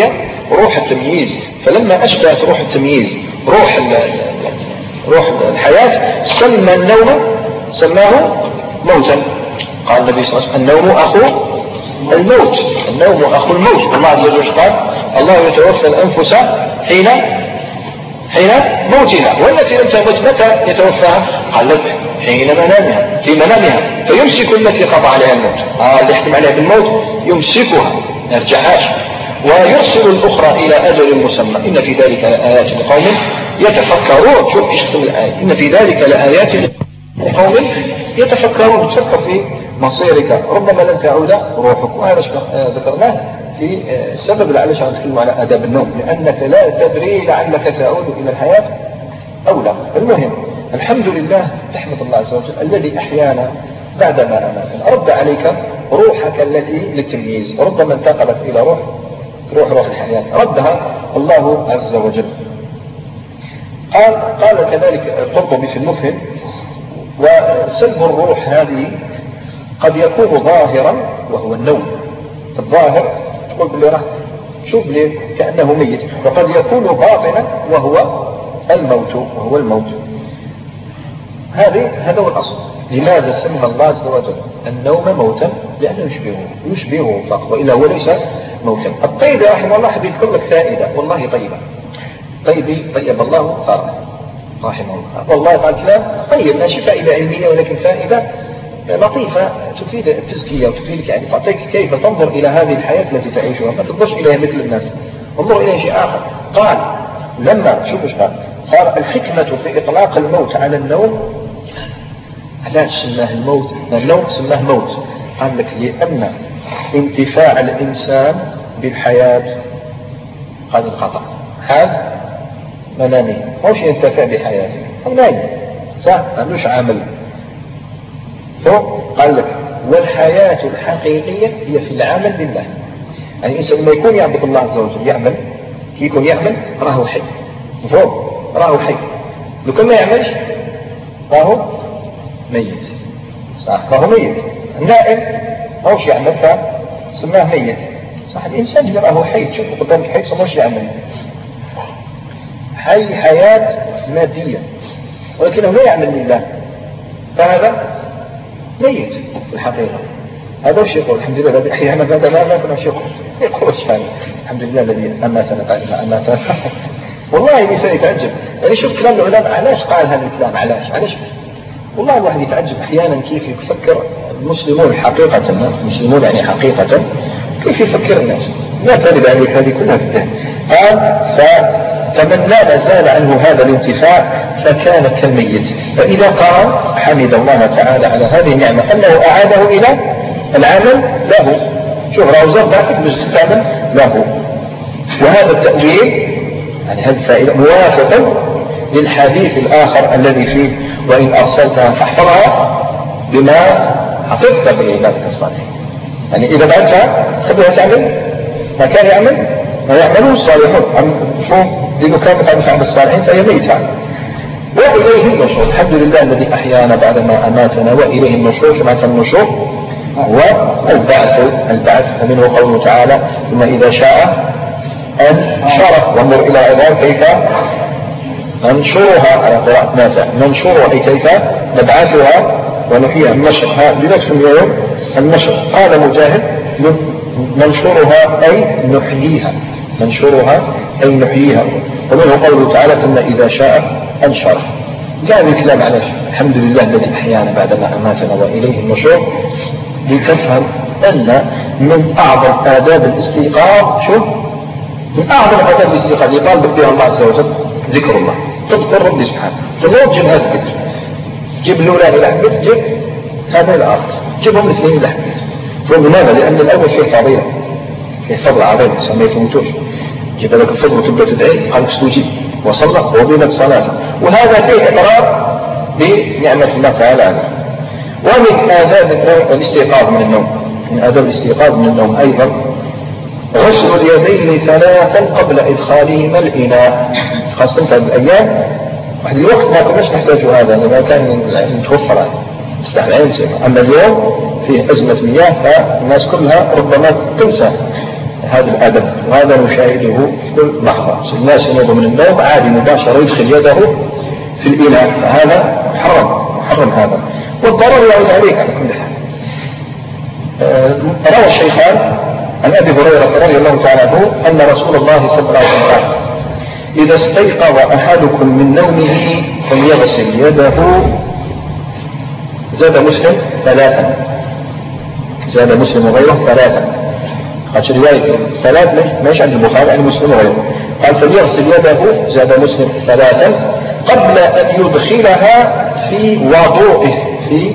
روح التمييز، فلما أشبهت روح التمييز روح روح الحياة سمى النوم سماه موتا. قال النبي صلى الله عليه وسلم النوم أخو الموت، النوم أخو الموت. الله عز وجل قال الله يتوفى الأنفس حين حين موتها والتي لم تمت متى يتوفاها؟ قال لك حين منامها، في منامها، فيمسك التي قضى عليها الموت. آه اللي يحكم عليها بالموت يمسكها ما يرجعهاش، ويرسل الأخرى إلى أجل مسمى. إن في ذلك لآيات لقوم يتفكرون. شوف ايش تقول الآية، إن في ذلك لآيات لقوم يتفكرون. تفكر في مصيرك، ربما لن تعود روحك. وهذا ذكرناه في السبب اللي علاش نتكلم على آداب النوم، لأنك لا تدري لعلك تعود إلى الحياة أو لا. المهم الحمد لله، تحمد الله عز وجل الذي أحيانا بعدما أماتنا، رد عليك روحك التي للتمييز، ربما انتقلت إلى روح روح روح الحياة، ردها الله عز وجل. قال قال كذلك القرطبي في المفهم: وسلب الروح هذه قد يكون ظاهرا وهو النوم، الظاهر تقول باللي راح تشوف لي كأنه ميت، وقد يكون باطنا وهو الموت وهو الموت. هذه هذا هو الأصل. لماذا سمى الله عز وجل النوم موتا؟ لأنه يشبهه يشبهه فقط، وإلا هو ليس موتا. الطيب رحمه الله حبيت يذكر لك فائدة والله طيبة. طيبي طيب الله ثاره رحمه الله، والله قال كلام طيب ماشي فائدة علمية ولكن فائدة لطيفة تفيد التزكية وتفيدك، يعني تعطيك كيف تنظر إلى هذه الحياة التي تعيشها، ما تنظرش إليها مثل الناس، انظر إليها شيء آخر. قال لما شوف ايش قال، قال الحكمة في إطلاق الموت على النوم. علاش سماه الموت النوم سماه موت؟ قال لك لأن انتفاع الإنسان بالحياة قد انقطع. هذا منامي موش ينتفع بحياته، هو نايم صح، ما عندوش عمل. قال لك والحياة الحقيقية هي في العمل لله. يعني الإنسان لما يكون يعبد الله عز وجل يعمل، كي يكون يعمل راهو حي، مفهوم؟ راهو حي. لو كان ما يعملش راهو ميت، صح، راهو ميت. النائم راهوش يعمل فسماه ميت، صح. الإنسان اللي راهو حي تشوفه قدامك حي سموش يعمل، حي حياة مادية ولكنه لا يعمل لله، فهذا ميت في الحقيقة. هذا وش يقول؟ الحمد لله الذي أحيانا بعد ما ماتنا. وش يقول؟ يقول شان الحمد لله الذي أماتنا بعد ما أماتنا. والله الإنسان يتعجب، يعني شوف كلام العلماء علاش قال هذا الكلام، علاش علاش والله الواحد يتعجب أحيانا كيف يفكر المسلمون حقيقة، المسلمون يعني حقيقة كيف يفكر الناس. ما ترد عليك هذه كلها في الدين. قال ف فمن لا زال عنه هذا الانتفاع فكان كالميت، فإذا قام حمد الله تعالى على هذه النعمة أنه أعاده إلى العمل له. شوف راوزر باكت مستعمل له. وهذا التأويل يعني هذه الفائدة موافق للحديث الآخر الذي فيه وإن أرسلتها فاحفظها بما حفظت بعبادك الصالحين. يعني إذا بعتها خذها تعمل ما كان يعمل ما يعمله الصالحون، شو لأنه كانت عن فعل الصالحين فهي ميتة. وإليه النشور. الحمد لله الذي أحيانا بعدما أماتنا وإليه النشور. كما النشور والبعث البعث ومنه قوله تعالى ثم إذا شاء أنشره. وانظر إلى عظام كيف ننشرها على قراءة نافع، ننشرها أي كيف نبعثها ونحييها. النشر بنفس اليوم النشر. قال مجاهد ننشرها أي نحييها، ننشرها أي نحييها. ومنه قوله تعالى ثم إذا شاء أنشره. جاء الكلام على الحمد لله الذي أحيانا بعدما أماتنا وإليه النشور، لتفهم أن من أعظم آداب الاستيقاظ، شو من أعظم آداب الاستيقاظ يطالب بها الله عز وجل ذكر الله. تذكر ربي سبحانه. تموت جيب هذا الذكر، جيب الأولاد إلى حبيت، جيب هذا الأرض، جيبهم الاثنين إلى حبيت. لماذا؟ لأن الأول فيه فضيلة، فيه فضل عظيم ما يفوتوش. جيب هذاك الفضل وتبدأ تدعي قال استجيب وصلى وبينت صلاته، وهذا فيه إقرار بنعمة الله تعالى عليه. ومن آداب الاستيقاظ من النوم، من آداب الاستيقاظ من النوم أيضا غسل اليدين ثلاثا قبل إدخالهما الإناء، خاصة في الأيام واحد الوقت ما كناش نحتاج هذا لما كان متوفر تفتح العين سيما. أما اليوم فيه أزمة مياه فالناس كلها ربما تنسى هذا الأدب، وهذا نشاهده في كل لحظة. الناس ينوض من النوم عادي مباشرة يدخل يده في الإناء، فهذا محرم محرم هذا، والضرر يعود عليك على كل حال. روى الشيخان عن أبي هريرة رضي الله تعالى عنه أن رسول الله صلى الله عليه وسلم قال: إذا استيقظ أحدكم من نومه فليغسل يده. زاد مسلم ثلاثا، زاد مسلم وغيره ثلاثا، قال رواية ثلاث ماشي عند البخاري عن مسلم وغيره، قال فليغسل يده زاد مسلم ثلاثا قبل أن يدخلها في وضوئه في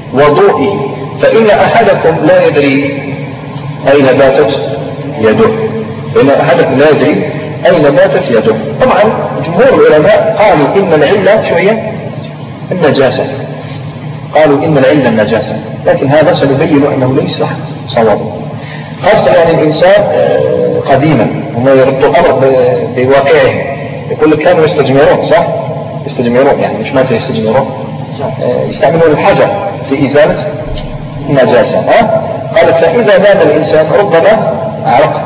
وضوئه فإن أحدكم لا يدري أين باتت يده، فإن أحدكم لا يدري أين باتت يده. طبعا جمهور العلماء قالوا إن العلة شو هي؟ النجاسة، قالوا إن العلة النجاسة، لكن هذا سنبين أنه ليس صواب، خاصة يعني الإنسان قديما هم يردوا الأمر بواقعه، يقول لك كانوا يستجمرون، صح؟ يستجمرون يعني مش ماذا يستجمرون، يستعملون الحجر في إزالة النجاسة. ها؟ قالت فإذا نام الإنسان ربما عرق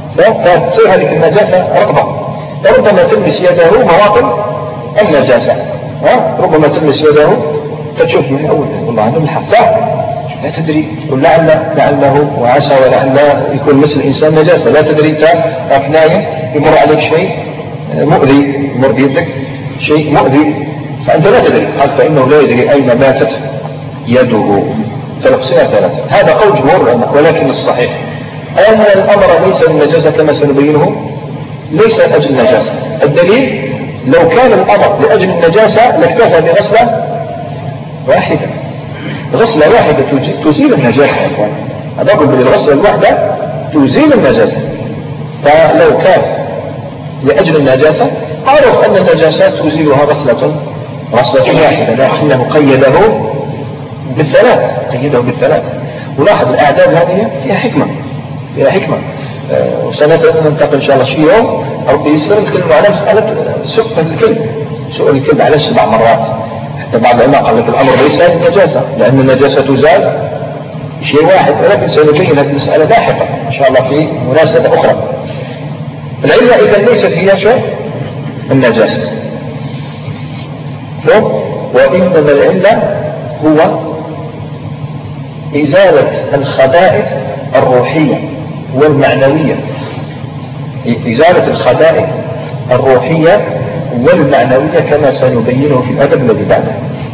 فتصير هذه النجاسة رطبة، ربما تلمس يده مواطن النجاسة، ها؟ ربما تلمس يده فتشوف من أول والله عنده الحق، صح؟ لا تدري، ولعل لعله وعسى ولعل يكون مثل الإنسان نجاسة، لا تدري أنت راك نايم يمر عليك شيء مؤذي، يمر بيدك شيء مؤذي فأنت لا تدري، قال فإنه لا يدري أين باتت يده فيغسلها ثلاثة. هذا قول جمهور العلماء، ولكن الصحيح أن الأمر ليس للنجاسة كما سنبينه، ليس لأجل النجاسة. الدليل لو كان الأمر لأجل النجاسة لاكتفى بغسلة واحدة، غسلة واحدة تزيل النجاسة يا أخوان، أنا أقول بالغسلة الواحدة تزيل النجاسة، فلو كان لأجل النجاسة عرف أن النجاسات تزيلها غسلة غسلة واحدة، لكنه قيده بالثلاث، قيده بالثلاث. ولاحظ الأعداد هذه فيها حكمة، فيها حكمة. أه وسننتقل إن شاء الله شي يوم ربي يسر نتكلم على مسألة سؤال الكلب، سؤال الكلب على سبع مرات. حتى بعض العلماء قال لك الأمر ليس النجاسة، لأن النجاسة تزال شيء واحد، ولكن سنبين هذه المسألة لاحقا إن شاء الله في مناسبة أخرى. العلة إذا ليست هي شيء النجاسة، وإنما العلة هو إزالة الخبائث الروحية والمعنوية، إزالة الخبائث الروحية والمعنوية كما سنبينه في الأدب الذي بعده.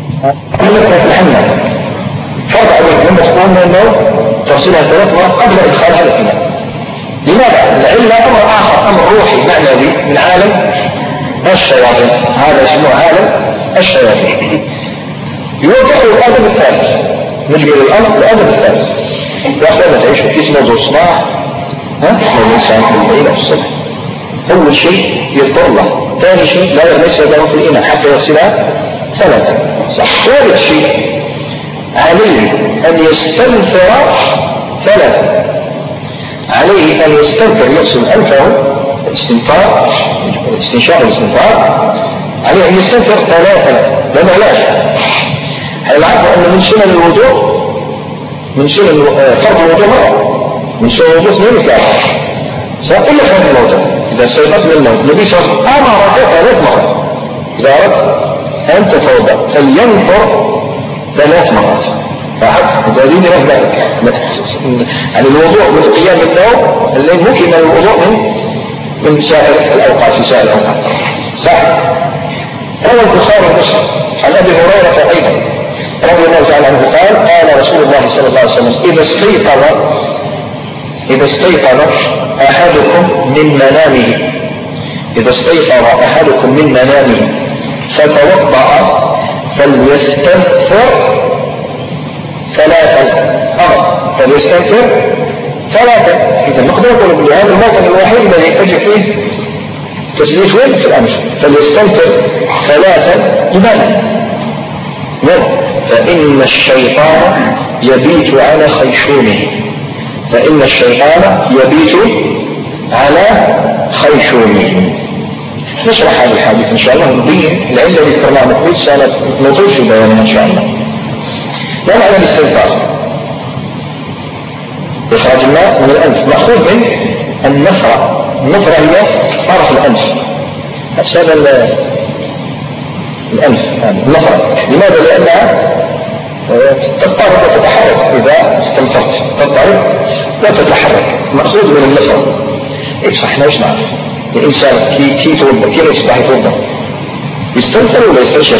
فرض عليك لما تقوم أنه تغسلها ثلاث مرات قبل إدخالها الإناء. لماذا؟ العلة أمر آخر، أمر روحي معنوي من عالم الشياطين، هذا اسمه عالم الشياطين. يوضح الأدب الثالث، نجمل الأمر الأدب الثالث. وأخوانا تعيشوا في موضوع الصباح، ها؟ موضوع الإنسان في الليلة الصبح، أول شيء يذكر الله، ثاني شيء لا يغمس يده في الإناء حتى يغسلها ثلاثة، صح. ثالث شيء عليه أن يستنثر ثلاثة، عليه أن يستنثر، يغسل أنفه الاستنثار، استنشاق الاستنثار، عليه أن يستنثر ثلاثة، لا معلاش. هل العفو أن من سنن الوضوء، من سنن فرض الوضوء مرة، من سنن الوضوء اثنين ثلاثة، صح؟ إلا فرض الوضوء إذا استيقظت من النوم، النبي صلى الله عليه وسلم أمر ثلاث مرات إذا أردت أن تتوضأ فلينثر ثلاث مرات فحط دليل ذلك يعني الوضوء من قيام النوم الليل ممكن الوضوء من من سائر الأوقات في سائر الأوقات، صح. روى البخاري ومسلم عن أبي هريرة أيضا رضي الله تعالى عنه قال قال رسول الله صلى الله عليه وسلم إذا استيقظ إذا استيقظ أحدكم من منامه إذا استيقظ أحدكم من منامه فتوضأ فليستنثر ثلاثا، أمر فليستنثر ثلاثا. إذا نقدر نقول بهذا الموطن الوحيد الذي يحتاج فيه تسليت وين في الأمس، فليستنثر ثلاثا. لماذا؟ فإن الشيطان يبيت على خيشومه، فإن الشيطان يبيت على خيشومه. نشرح هذا الحديث إن شاء الله ونبين العلة اللي ذكرناها مقبول سنة نطول في بيانها إن شاء الله. ما معنى الاستنثار؟ إخراج الماء من الأنف مأخوذ من النفرة. النفرة هي طرف الأنف، أجساد الأنف النفرة. لماذا؟ لأنها تضطرب وتتحرك إذا استنفرت، تضطرب وتتحرك، مأخوذ من النفرة. إيه صح، احنا وش نعرف الإنسان كي كي يتوضا، كي يصبح يتوضا، يستنفر ولا يستنشق؟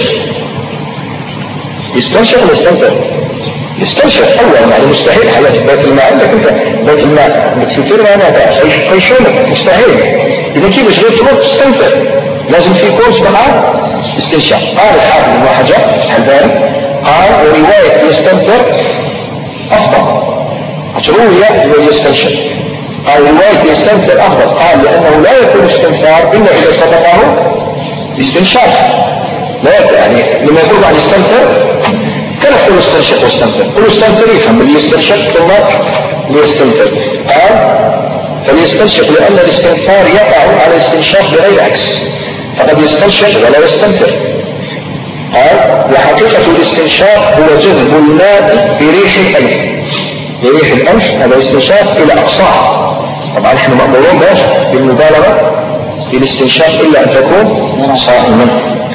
يستنشق ولا يستنفر؟ يستنشق أولا، يعني مستحيل حياة بيت الماء عندك أنت، بيت الماء بتسنفر ما هذا خيشومك مستحيل. إذا كيف تشغل تروح تستنفر لازم في كورس بقى استنشاق. قال الحافظ ابن حجر فتح الباري قال ورواية يستنفر أفضل، روية يستنشق. قال رواية يستنفر أفضل، قال لأنه لا يكون استنفار إلا إذا سبقه الاستنشاق. لا يعني لما يقول بعد يستنفر كان يقول استنشق واستنفر، قل استنفر يفهم اللي يستنشق ثم ليستنفر. قال فليستنشق لأن الاستنفار يقع على الاستنشاق بغير عكس، فقد يستنشق ولا يستنفر. قال وحقيقة الاستنشاق هو جذب الماء بريح الأنف، بريح الأنف هذا الاستنشاق إلى أقصاه. طبعا نحن مأمورون باش بالمبالغة في الاستنشاق إلا أن تكون صائما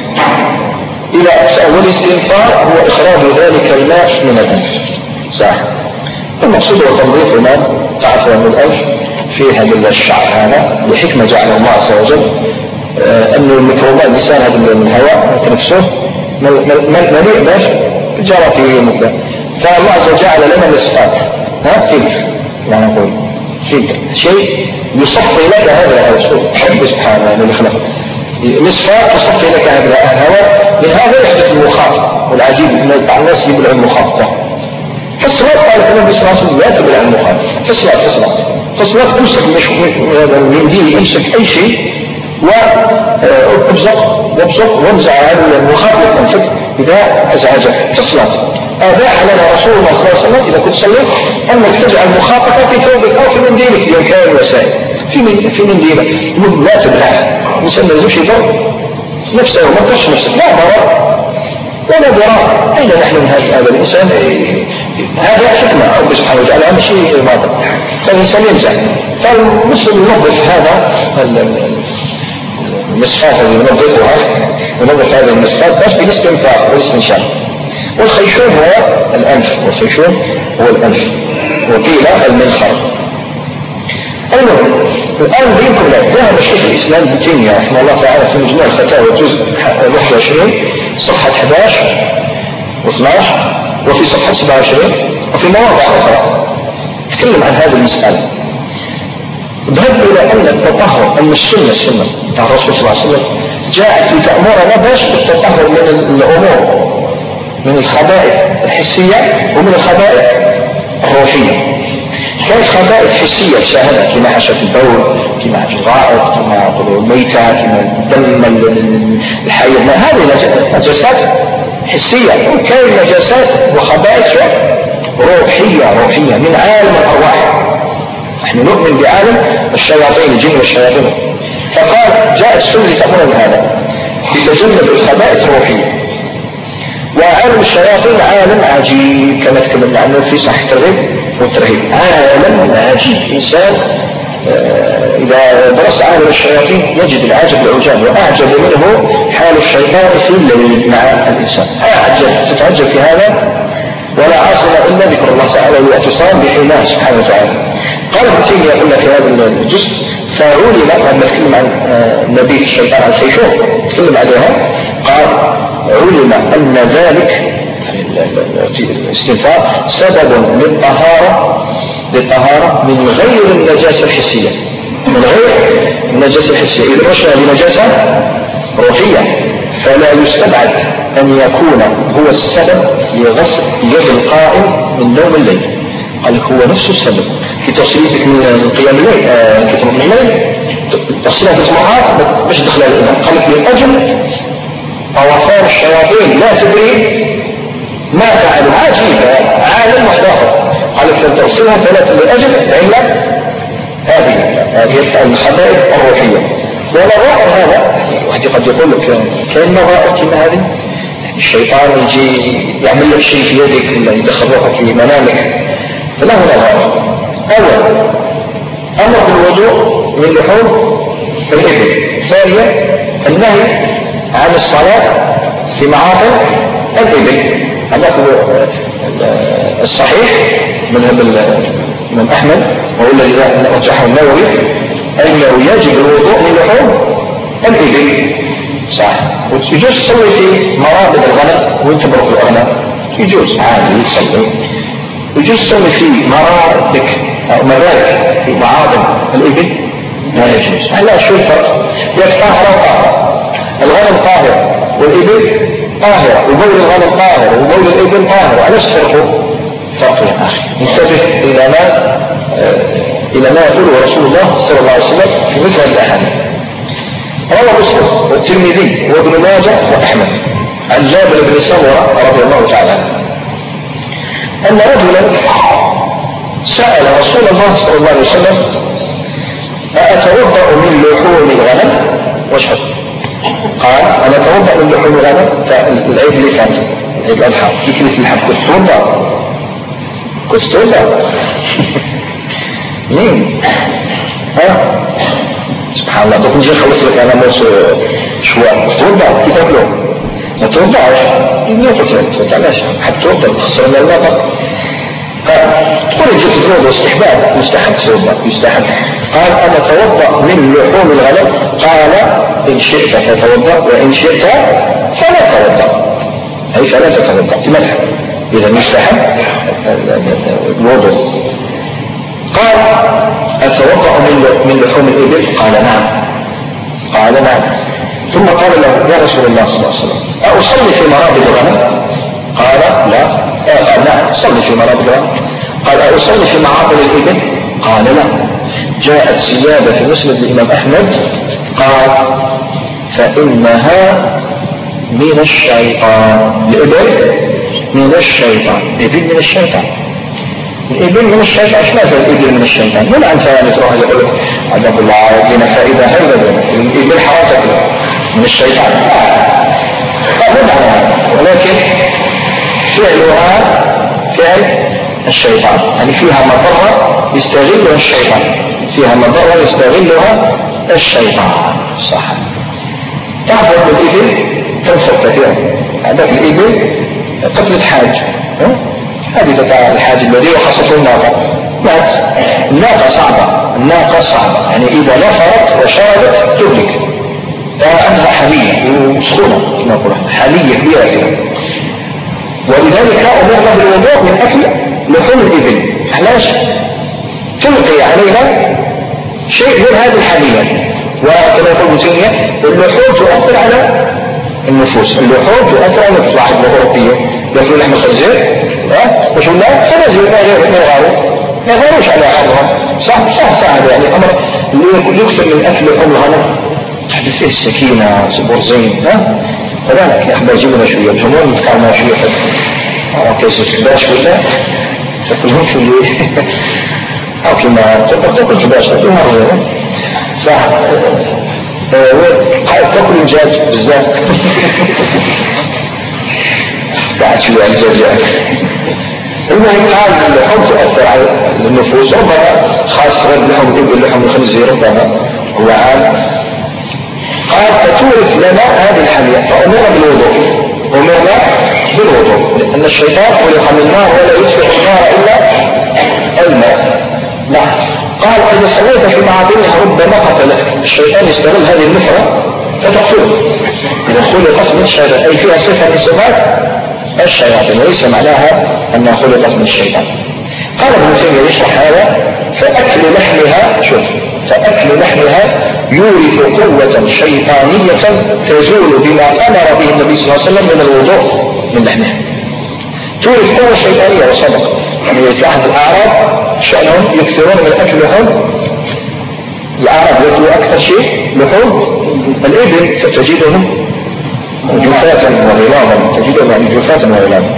إلى أقصاه، والاستنفار هو إخراج ذلك الماء من الأنف. صح. المقصود هو تنظيف الماء. تعرفوا أن الأنف فيها من الشعر هذا لحكمة جعله الله عز وجل، آه أن الميكروبات الإنسان هذا من الهواء تنفسه مليء باش جرى مبدأ. فالله عز وجل جعل لنا مسقات، ها فلتر، يعني نقول فلتر شيء يصفي لك هذا الهواء. حب سبحانه اللي خلقه مسقات تصفي لك هذا الهواء. من هذا يحدث المخاط، والعجيب ان بعض الناس يبلع المخاط. في الصلاة قال النبي صلى الله عليه وسلم لا تبلع المخاط في الصلاة. في الصلاة في الصلاة تمسك هذا المنديل، يمسك أي شيء وابزق وابزق وانزع هذا المخاط لتنفك إذا أزعجك في الصلاة. أباح لنا رسول الله صلى الله عليه وسلم إذا كنت تصلي أنك تجعل مخاطك في ثوبك أو في منديلك بإمكان الوسائل، في من في منديلك المهم لا تبلعه. الإنسان ما يلزمش يضر نفسه وما تضرش نفسك، لا ضرر ولا ضرار. أين نحن من هذا هذا الإنسان؟ هذا حكمة رب سبحانه وتعالى، هذا شيء باطل، فالإنسان ينزع. فالمسلم ينظف هذا المسحات الذي ينظفها، ينظف هذه المسحات بس بالاستنفار والاستنشاق. والخيشوم هو الأنف، والخيشوم هو الأنف، وقيل المنخر. المهم الآن بينكم ذهب الشيخ الإسلام ابن تيمية رحمه الله تعالى في مجموع الفتاوى جزء واحد وعشرين صفحة أحد عشر واثني عشر وفي صفحة سبعة وعشرين وفي مواضع أخرى تكلم عن هذه المسألة. ذهب إلى أن التطهر، أن السنة السنة بتاع الرسول صلى الله عليه وسلم جاءت لتأمرنا باش بالتطهر من الأمور، من الخبائث الحسية ومن الخبائث الروحية. كانت خبائث حسية تشاهدها كما حشة البول، كما الغائط، كما الميتة، كما الدم الحيض، هذه نجاسات حسية. وكان نجاسات وخبائث روحية روحية من عالم الأرواح. نحن نؤمن بعالم الشياطين، الجن والشياطين. فقال جاء السنة تأمرنا هذا لتجنب الخبائث الروحية. وعالم الشياطين عالم عجيب كما تكلمنا عنه في صحيح الترغيب والترهيب، عالم عجيب. إنسان إذا درس عالم الشياطين يجد العجب العجاب، وأعجب منه حال الشيطان في الليل مع الإنسان. أعجب تتعجب في هذا، ولا عاصم إلا ذكر الله تعالى والاعتصام بحماه سبحانه وتعالى. قال ابن تيمية قلنا في هذا الجزء فعلم لما نتكلم عن نبي الشيطان عن سيشوف نتكلم عليها، قال علم أن ذلك الاستنفار سبب للطهارة للطهارة من غير النجاسة الحسية، من غير النجاسة الحسية. إذا رشنا بنجاسة روحية فلا يستبعد أن يكون هو السبب لغسل يد القائم من نوم الليل. قال هو نفس السبب في تصريفك من قيام الليل، آه كتب الليل تغسلها في المرات باش تدخلها الإمام. قال لك من أجل طوفان الشياطين لا تدري ما فعلوا، عجيب عالم واحد آخر. قال لك لن تغسلها ثلاثة لأجل علة هذه هذه الخبائث الروحية. ونظائر هذا واحد قد يقول لك كأن نظائر كما هذه الشيطان يجي يعمل لك شيء في يدك ولا يدخل روحك في منامك، فله نظائر. أول أمر بالوضوء من لحوم الإبل. ثانيا النهي عن الصلاة في معاطن الإبل. هذا هو الصحيح مذهب الإمام أحمد وهو الذي رجحه النووي أنه يجب الوضوء من لحوم الإبل. صح. ويجوز تصلي في مرابض الغنم وانت تبرك الأغنام، يجوز عادي تصلي. يجوز تصلي في مرابك أو مراك في معاظم الإبل لا يجوز. هلا شو الفرق؟ يتطهر وطاهر. الغنم طاهر والإبل طاهرة، وبول الغنم طاهر وبول الإبل طاهر. على ايش فرقه؟ فرق يا أخي. انتبه إلى ما إلى ما يقوله رسول الله صلى الله عليه وسلم في مثل هذه الأحاديث. روى مسلم والترمذي وابن ماجه وأحمد عن جابر بن سمرة رضي الله تعالى عنه أن رجلا سأل رسول الله صلى الله عليه وسلم أأتوضأ من لحوم الغنم؟ وش حكم؟ قال أنا أتوضأ من لحوم الغنم. العيد اللي فات عيد الأضحى في كنيسة الحج كنت توضأ كنت توضأ مين؟ ها؟ سبحان الله. دوك نجي نخلص لك أنا موس شوية توضأ كيف تاكلوا؟ ما توضأش إني قلت لك توضأ علاش؟ حتى توضأ خسر لنا الوطن. قال تقول جيت توضأ استحباب مستحب توضأ يستحب. قال أنا أتوضأ من لحوم الغنم. قال إن شئت فتوضأ وإن شئت فلا توضأ، أي فلا تتوضأ في مذهب. إذا مستحب الوضوء. قال أتوضأ من لحوم الإبل؟ قال نعم. قال نعم. ثم قال له يا رسول الله صلى الله عليه وسلم أصلي في مرابض الغنم؟ قال لا. آه قال نعم صلي في مرابض الغنم. قال أصلي في معاطن الإبل؟ قال لا. جاءت زيادة في مسند الإمام أحمد قال فإنها من الشيطان. الإبل من الشيطان. الإبل من الشيطان. الإبل من الشيطان. ايش معنى الإبل من الشيطان؟ من عن ثاني تروح يقول لك عند الله لنا فائدة هذا الإبل حرام من الشيطان. لا مو معنى، ولكن فعلها فعل الشيطان، يعني فيها مضرة يستغلها الشيطان، فيها مضرة يستغلها الشيطان. صح. تعرف الإبل تنفر كثيرا. هذاك الإبل قتلت حاج، هذه بتاع الحاج الذي وخاصة الناقة مات. الناقة صعبة، الناقة صعبة يعني إذا نفرت وشربت تهلك. عندها حمية وسخونة كما نقول حمية كبيرة فيها. ولذلك أمرنا بالوضوء من أكل لحوم الإبل. علاش؟ تلقي علينا شيء من هذه الحمية. وكما يقول ابن تيمية اللحوم تؤثر على النفوس. اللحوم تؤثر على الواحد الأوروبية يأكلوا لحم الخنزير وش قلنا؟ فنزل ما يغاروا ما يغاروش على حالهم. صح صح صح. يعني أمر اللي يكثر من أكل لحوم الغنم تحدث فيه السكينة سبورزين. ها فذلك يا أحباب جيبنا شوية بجمهور نذكرنا شوية كيسة كباش ولا تأكلهم شوية أو كما تأكل كباش مرة صح. تأكل الدجاج بالذات بعد شوية الدجاج. المهم هذه اللحوم تؤثر على النفوس، ربما خاصة اللحوم الإبل لحوم الخنزير ربما هو عام. قال فتورث لنا هذه الحمية. فأمرنا بالوضوء، أمرنا بالوضوء لأن الشيطان خلق من النار ولا يطفئ النار إلا الماء. نعم. قال إذا صليت في معاطنها ربما قتلك. الشيطان يستغل هذه النفرة فتقتله. إذا خلقت من الشيطان أي فيها صفة من صفات الشياطين وليس معناها أنها خلقت من الشيطان. قال ابن تيمية يشرح هذا فأكل لحمها شوف فأكل لحمها يورث قوة شيطانية تزول بما أمر به النبي صلى الله عليه وسلم من الوضوء من لحمها. تورث قوة شيطانية وصدق. يعني في أحد الأعراب شأنهم يكثرون من أكل لحوم الأعراب يأكلوا أكثر شيء لحوم الإبل فتجدهم جفاة وغلاظا تجدهم يعني جفاة وغلاظا.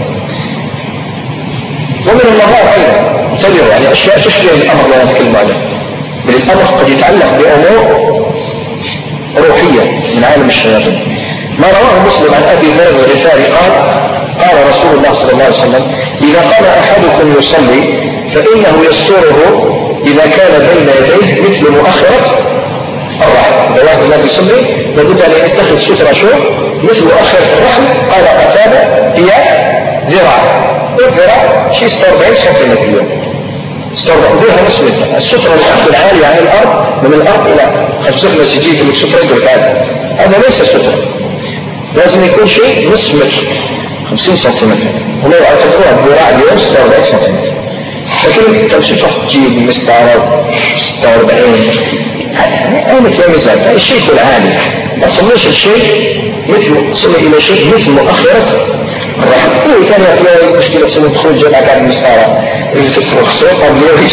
ومن النظار أيضا انتبهوا يعني أشياء تشبه الأمر لا نتكلم عليه، بل الأمر قد يتعلق بأمور روحية من عالم الشياطين. ما رواه مسلم عن أبي ذر الغفاري قال قال رسول الله صلى الله عليه وسلم إذا قام أحدكم يصلي فإنه يستره إذا كان بين يديه مثل مؤخرة الرحم. إذا واحد الذي يصلي لابد أن يتخذ سترة شو مثل مؤخرة الرحم. قال قتادة هي ذراع، والذراع شيء ستة وأربعين سنتيمتر اليوم، ستة وأربعين نصف متر. السترة العالية عن الأرض من الأرض إلى خمسة سجيك اللي سترة يدرك هذا هذا ليس سترة، لازم يكون شيء نصف متر خمسين سنتيمتر. هم يعتبروها الذراع اليوم ستة وأربعين سنتيمتر، لكن تمشي تجيب مسطرة ستة وأربعين أنا تلاميذات هذا الشيء يكون عالي. ما صليش الشيء مثل صلي إلى شيء مثل مؤخرة الرحم. إيه كان يقول مشكلة صلي دخول جمعة بعد المسطرة اللي ستر خصوصا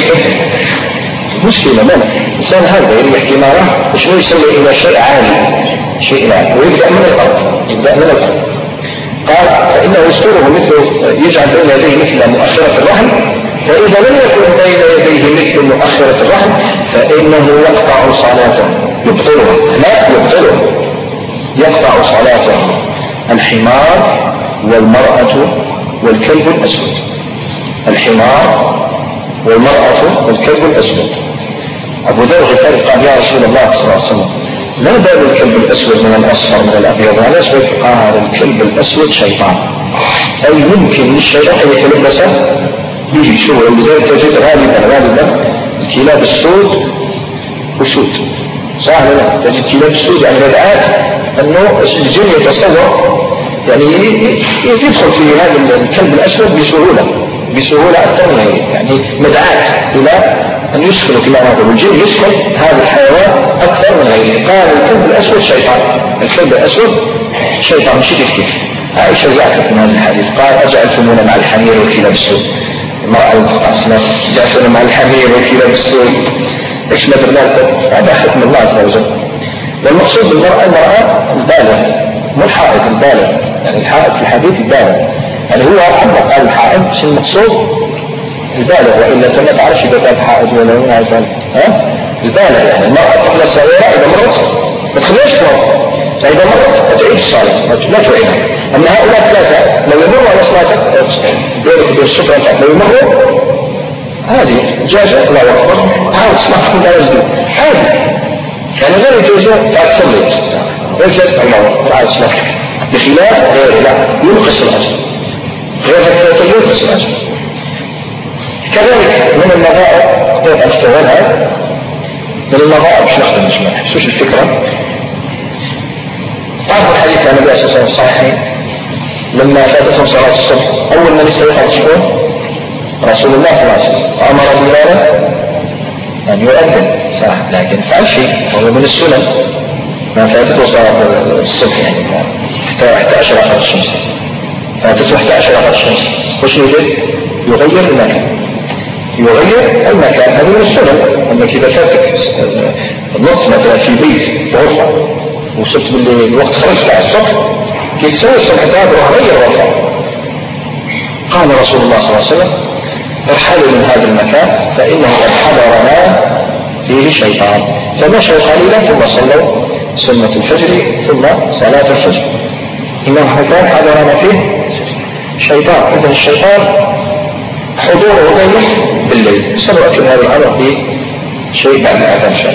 مشكلة. لا لا الإنسان هذا يحكي مرة شنو يصلي إلى شيء عالي، شيء عالي ويبدأ من الأرض، يبدأ من الأرض. قال فإنه يستره مثل يجعل بين يديه مثل مؤخرة الرحم، فإذا لم يكن بين يديه مثل مؤخرة الرحم فإنه يقطع صلاته، يبطلها، لا يبطلها، يقطع صلاته. الحمار والمرأة والكلب الأسود، الحمار والمرأة والكلب الأسود. أبو ذر الغفاري قال يا رسول الله صلى الله عليه وسلم لا بال الكلب الأسود من الأصفر من الأبيض على الأسود؟ قال الكلب الأسود شيطان، أي يمكن للشيطان أن يتلبس به. شو ولذلك تجد غالبا غالبا الكلاب السود وسود، صح ولا؟ تجد كلاب السود يعني بدعات أنه الجن يتصور يعني يدخل في هذا الكلب الأسود بسهولة بسهولة أكثر من غيره، يعني مدعاة إلى أن يسكن كما نقول والجن يسكن هذا الحيوان أكثر من غيره. قال الكلب الأسود شيطان، الكلب الأسود شيطان مش كيف. عائشة زعفت من هذا الحديث قال أجعلتمونا مع الحمير والكلاب السود، المرأة المقطع سنة جعلتنا مع الحمير والكلاب السود، إيش ما درناكم؟ هذا حكم الله عز وجل. والمقصود بالمرأة المرأة البالغ مو الحائض، البالغ، يعني الحائض في الحديث البالغ، يعني هو عبر قال الحائض مش المقصود البالغ، وإلا أنت ما تعرفش إذا كانت حائض ولا ما عارف ها البالغ. يعني المرأة الطفلة الصغيرة إذا مرت ما تخليش تمر، فإذا مرت تعيد الصلاة لا تعيدها. أما هؤلاء ثلاثة لو يمروا على صلاتك بينك وبين السترة لو يمروا هذه جاجة لا يكبر عاود صلاتك لا يجدوا هذه يعني غير يجوزوا تعال تصلي وجلس الله عاود صلاتك، بخلاف غير لا ينقص الأجر، غير هكذا ينقص الأجر. كذلك من المضائب قد أشتغلها من المضائب مش نخدم مش منها شوش الفكرة. تعرف الحديث عن النبي صلى الله عليه وسلم الصحيحين لما فاتتهم صلاة الصبح أول من يستيقظ شكون؟ رسول الله صلى الله عليه وسلم، أمر بلالا أن يؤذن صح، لكن فعل شيء هو من السنن ما فاتته صلاة الصبح يعني حتى أشرقت الشمس، فاتته حتى أشرقت الشمس وش يجد؟ يغير المكان، يغير المكان. هذا من السنن أنك إذا فاتك النقط مثلا في بيت غرفة وصلت بالوقت خرجت على الصبح كي تسوي الصبح تابع وغير غرفة. قال رسول الله صلى الله عليه وسلم ارحلوا من هذا المكان فإنه قد حضرنا فيه شيطان، فمشوا قليلا ثم صلوا سنة الفجر ثم صلاة الفجر، إنه مكان حضرنا فيه شيطان. إذن الشيطان حضوره ضيق بالليل. سنؤكد هذا الأمر بشيء بعد الأذان شاء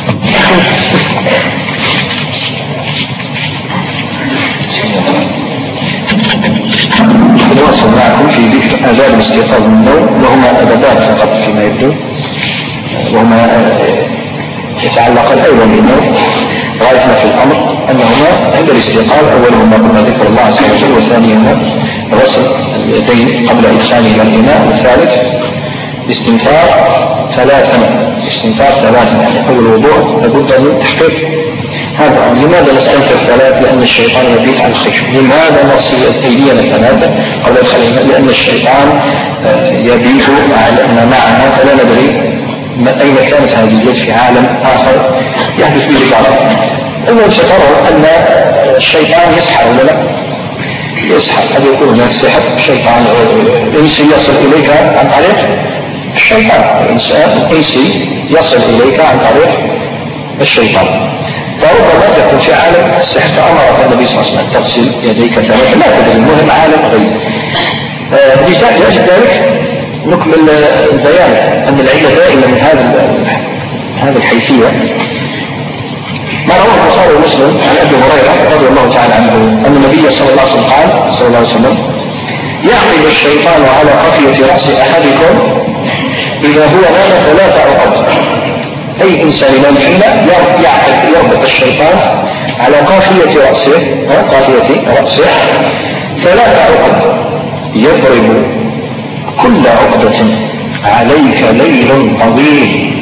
نواصل معكم في ذكر آداب الاستيقاظ من النوم، وهما أدبان فقط فيما يبدو، وهما يتعلقان أيضا بالنوم. غايتنا في الأمر أنهما عند الاستيقاظ أولهما قلنا ذكر الله عز وجل، وثانيهما غسل اليدين قبل إدخاله إلى الإناء، والثالث استنثار ثلاثا استنثار ثلاثا يعني أول وضوء لابد من تحقيق هذا. لماذا نستنثر ثلاث؟ لأن الشيطان يبيت على الخشب. لماذا نغسل أيدينا ثلاثة قبل إدخالنا؟ لأن الشيطان يبيت معنا فلا ندري أين كانت هذه اليد في عالم آخر يحدث به بعض. المهم سترى أن الشيطان يسحر ولا لا؟ يسحر. قد يكون هناك سحر شيطان إنسي يصل إليك عن طريق الشيطان، الإنسان الإنسي يصل إليك عن طريق الشيطان، فربما تكون في عالم السحر. فأمر النبي صلى الله عليه وسلم تغسل يديك ثلاثة، لا تدري، المهم عالم غيب. لذلك نكمل البيان أن العلة دائما من هذا هذه الحيثية ما رواه البخاري ومسلم عن أبي هريرة رضي الله تعالى عنه أن النبي صلى الله عليه وسلم قال صلى الله عليه وسلم يعقد الشيطان على قافية رأس أحدكم إذا هو نام ثلاث عقد. أي إنسان ينام حين يعقد يربط الشيطان على قافية رأسه قافية رأسه ثلاث عقد يضرب كل عقدة عليك ليل طويل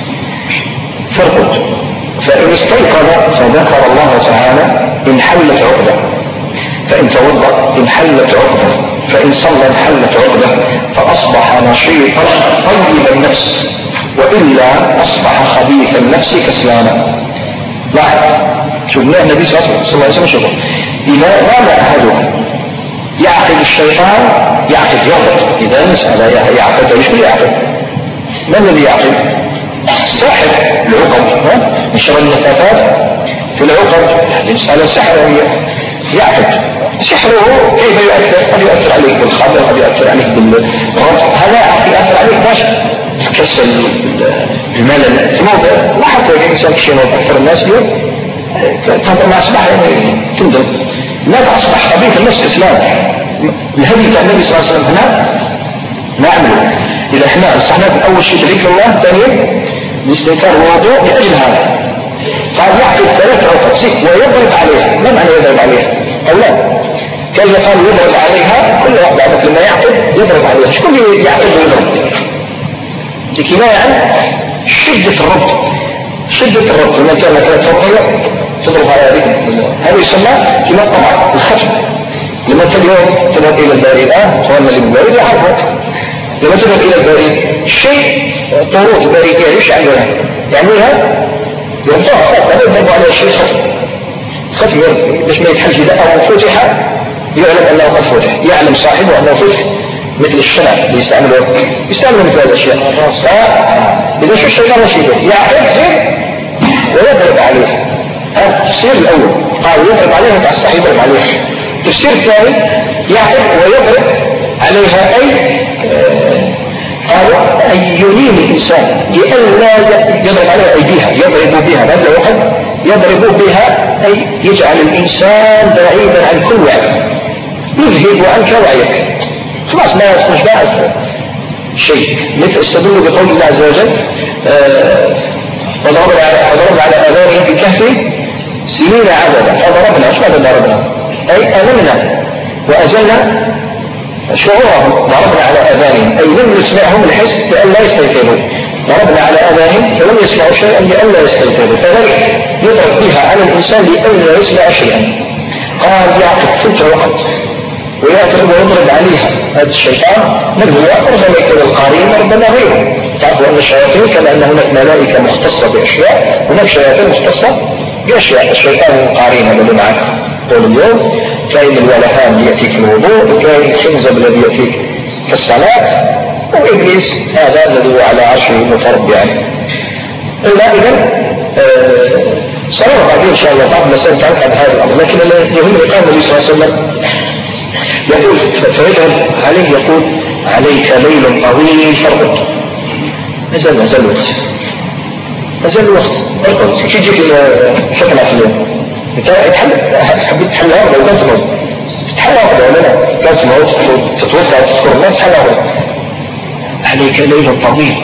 فارقد، فإن استيقظ فذكر الله تعالى انحلت عقدة، فإن توضأ انحلت عقدة، فإن صلى انحلت عقدة، فأصبح نشيطا طيب النفس، وإلا أصبح خبيث النفس كسلانا. لاحظ شوف النبي صلى الله عليه وسلم شوف إذا نام أحدكم يعقد الشيطان يعقد يربط. إذا نسأل يعقد ايش يعقد؟ من الذي يعقد؟ صاحب العقد من شر النفاثات في العقد. نسأل السحر يعقد سحره كيف يؤثر؟ قد يؤثر عليك بالخبر، قد يؤثر عليك بالربط، هذا يؤثر عليك باش تكسل الملل تموت. وحتى الإنسان كشيء أكثر الناس اليوم ما أصبح يعني تندم ما أصبح خبيث النفس إسلام. الهدي تاع النبي صلى الله عليه وسلم هنا نعمله. إذا احنا نصحنا أول شيء بذكر الله، ثانيا الاستنكار والوضوء لأجل هذا. قال يعقد ثلاث عقد ويضرب عليها. ما معنى يضرب عليها؟ أو لا كان يقال يضرب عليها كل واحد لما يعقد يضرب عليها. شكون يعقد ويضرب؟ لكناية عن شدة الربط. شدة الربط لما كان مثلا تضرب تضرب على هذه هذا يسمى كما الطمع الختم. لما اليوم تذهب إلى البريد آه أخواننا اللي بالبريد يعرفك لما تذهب إلى البريد شيء طروط بريدية ايش عندنا يعملها يرضاها خط هذا يضرب عليها شيء ختم. ختم باش ما يتحل إذا أو فتح يعلم أنه قد فتح، يعلم صاحبه أنه فتح. مثل الشمع اللي يستعملوا يستعملوا مثل هذا الأشياء. فإذا شو الشيطان وشيته يعقد زين ويضرب عليه. هذا التفسير الأول قال يضرب عليها مع الصح يضرب عليها. التفسير الثاني يعقد ويضرب عليها أي قالوا أي يلين الإنسان لئلا يضرب عليها أيديها يضرب بها هذا الوقت يضرب بها أي يجعل الإنسان بعيدا عن كل وعي يذهب عنك وعيك خلاص ما يصنش بعد شيء. مثل استدل بقول الله عز وجل وضرب على آذانهم في كهف سنين عددا فضربنا ايش ماذا ضربنا؟ أي ألمنا وأزلنا شعورهم. ضربنا على آذانهم أي لم نسمعهم الحس لأن لا يستيقظوا. ضربنا على آذانهم فلم يسمعوا شيئا لأن لا يستيقظوا. فذلك يضرب بها على الإنسان لأن لا يسمع شيئا. قال يعقد تلك الوقت ويضرب ويضرب عليها. هذا الشيطان من هو؟ ربما يكون القرين وربما غيره. تعرفوا أن الشياطين كما أن هناك ملائكة مختصة بأشياء هناك شياطين مختصة بأشياء. الشيطان القرين هذا اللي معك طول اليوم كاين الولهان اللي يأتيك الوضوء، كاين الخنزب الذي يأتيك في الصلاة، وإبليس هذا الذي هو على عرشه متربع يعني. إلا إذن سنرى بعدين إن شاء الله بعض مسائل تعرف عن هذا الأمر. لكن يهم إقام النبي صلى الله عليه وسلم يقول فيذهب عليه يقول عليك ليل طويل فارقد. مازال مازال وقت مازال وقت ارقد. كي تجيك شكلها في اليوم انت تحل حبيت تحلها ولا كانت موت تحلها ولا لا كانت موت تتوقع تذكر الناس تحلها ولا عليك ليل طويل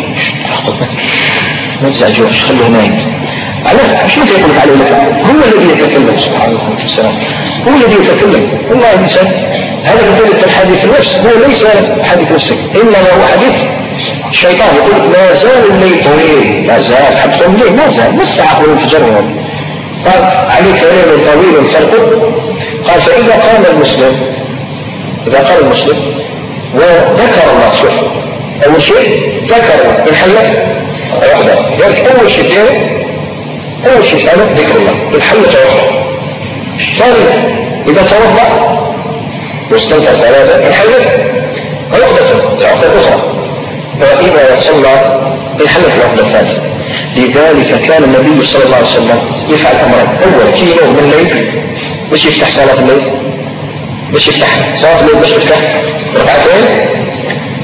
ما تزعجوش خلوه نايم. على شو يقول لك عليه هو الذي يتكلم سبحان الله وتعالى هو الذي يتكلم. والله الإنسان هذا كذلك الحديث النفس هو ليس حديث نفسك إنما هو حديث الشيطان. يقول ما زال الليل طويل ما زال حتى الليل ما زال نص ساعة من الفجر. قال عليك ليل طويل فارقد. قال فإذا قام المسلم إذا قام المسلم وذكر الله شوف أول شيء ذكر الحلة واحدة يعني أول شيء فيه أول شيء فعله ذكر الله الحلة واحدة. ثانيا إذا توضأ واستنفر ثلاثة الحلة عقدة عقدة أخرى. وإذا صلى الحلة العقدة الثالثة. لذلك كان النبي صلى الله عليه وسلم يفعل أمرين. أول كي يوم من الليل مش يفتح صلاة الليل مش يفتح صلاة الليل مش يفتح ركعتين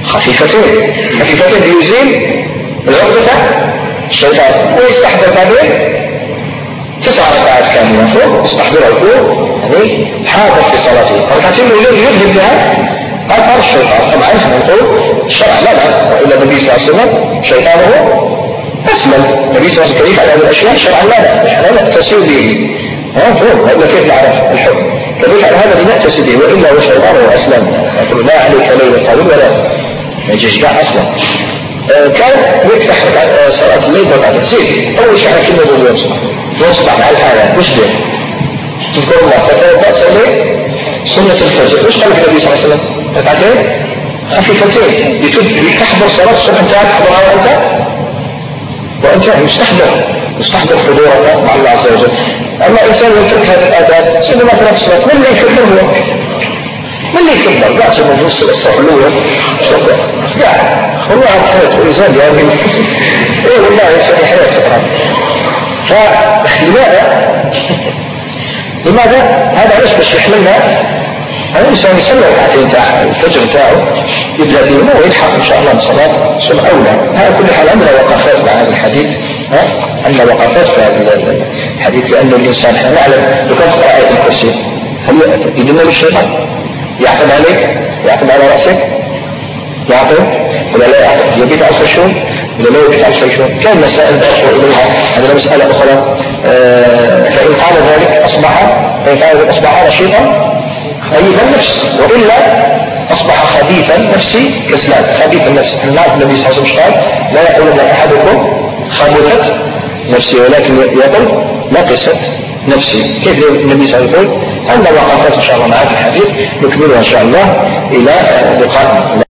خفيفتين خفيفتين بيزيل العقدة الشيطان ويستحضر بعدين تسع ركعات كاملة فوق يستحضرها فوق يعني حاضر في صلاته ركعتين الأولى يذهب بها أثر الشيطان. طبعا احنا نقول الشرع لا لا إلا النبي صلى الله عليه وسلم شيطانه أسلم. النبي صلى الله عليه وسلم كيف على هذه الأشياء شرعا لا لا لا نأتسي به. ها فوق هذا كيف نعرف الحكم كيف على هذا نأتسي به وإلا هو شيطانه أسلم يقول لا عليك ليلة طويل ولا ما يجيش كاع أصلا. آه كان يفتح آه صلاة الليل وقعد تزيد أول شيء على كلمة دول يصبح يصبح على الحالة وش دير تذكر الله فتوضأ تصلي سنة الفجر وش قال النبي صلى الله عليه وسلم ركعتين خفيفتين تحضر صلاة الصبح انتهى تحضرها وانت وانت مستحضر مستحضر حضورك مع الله عز وجل. اما انسان يترك هذه الاداب سيدنا في نفس الوقت من اللي يكبر هو من اللي يكبر قاعد سيدنا في نص الصف الاول قاعد والله حياته وإنسان يعني ايه والله يسأل حياته. فلماذا لماذا هذا علاش باش يحملنا الإنسان يصلي ركعتين تاع الفجر تاعه يبدأ بهم ويلحق إن شاء الله بصلاة سبع أولى. هذا كل حال عندنا وقفات مع هذا الحديث ها عندنا وقفات في هذا الحديث لأن الإنسان احنا نعلم لو كان تقرأ آية الكرسي هل يدل لك الشيطان يعقد عليك يعقد على رأسك يعقد ولا لا يعقد يبيت على الخشوم ولا لا يبيت على الخشوم. كان مسائل تأخذ إليها هذه مسألة أخرى. آه فإن قال ذلك أصبح فإن قال ذلك أصبح رشيطا خبيث النفس وإلا أصبح خبيث النفس كسلان خبيث النفس. نعرف النبي صلى الله عليه وسلم قال لا يقول لك أحدكم خبثت نفسي ولكن يقول نقصت نفسي. كيف النبي صلى الله عليه وسلم يقول؟ عندنا وقفات إن شاء الله مع هذا الحديث نكملها إن شاء الله إلى لقاء.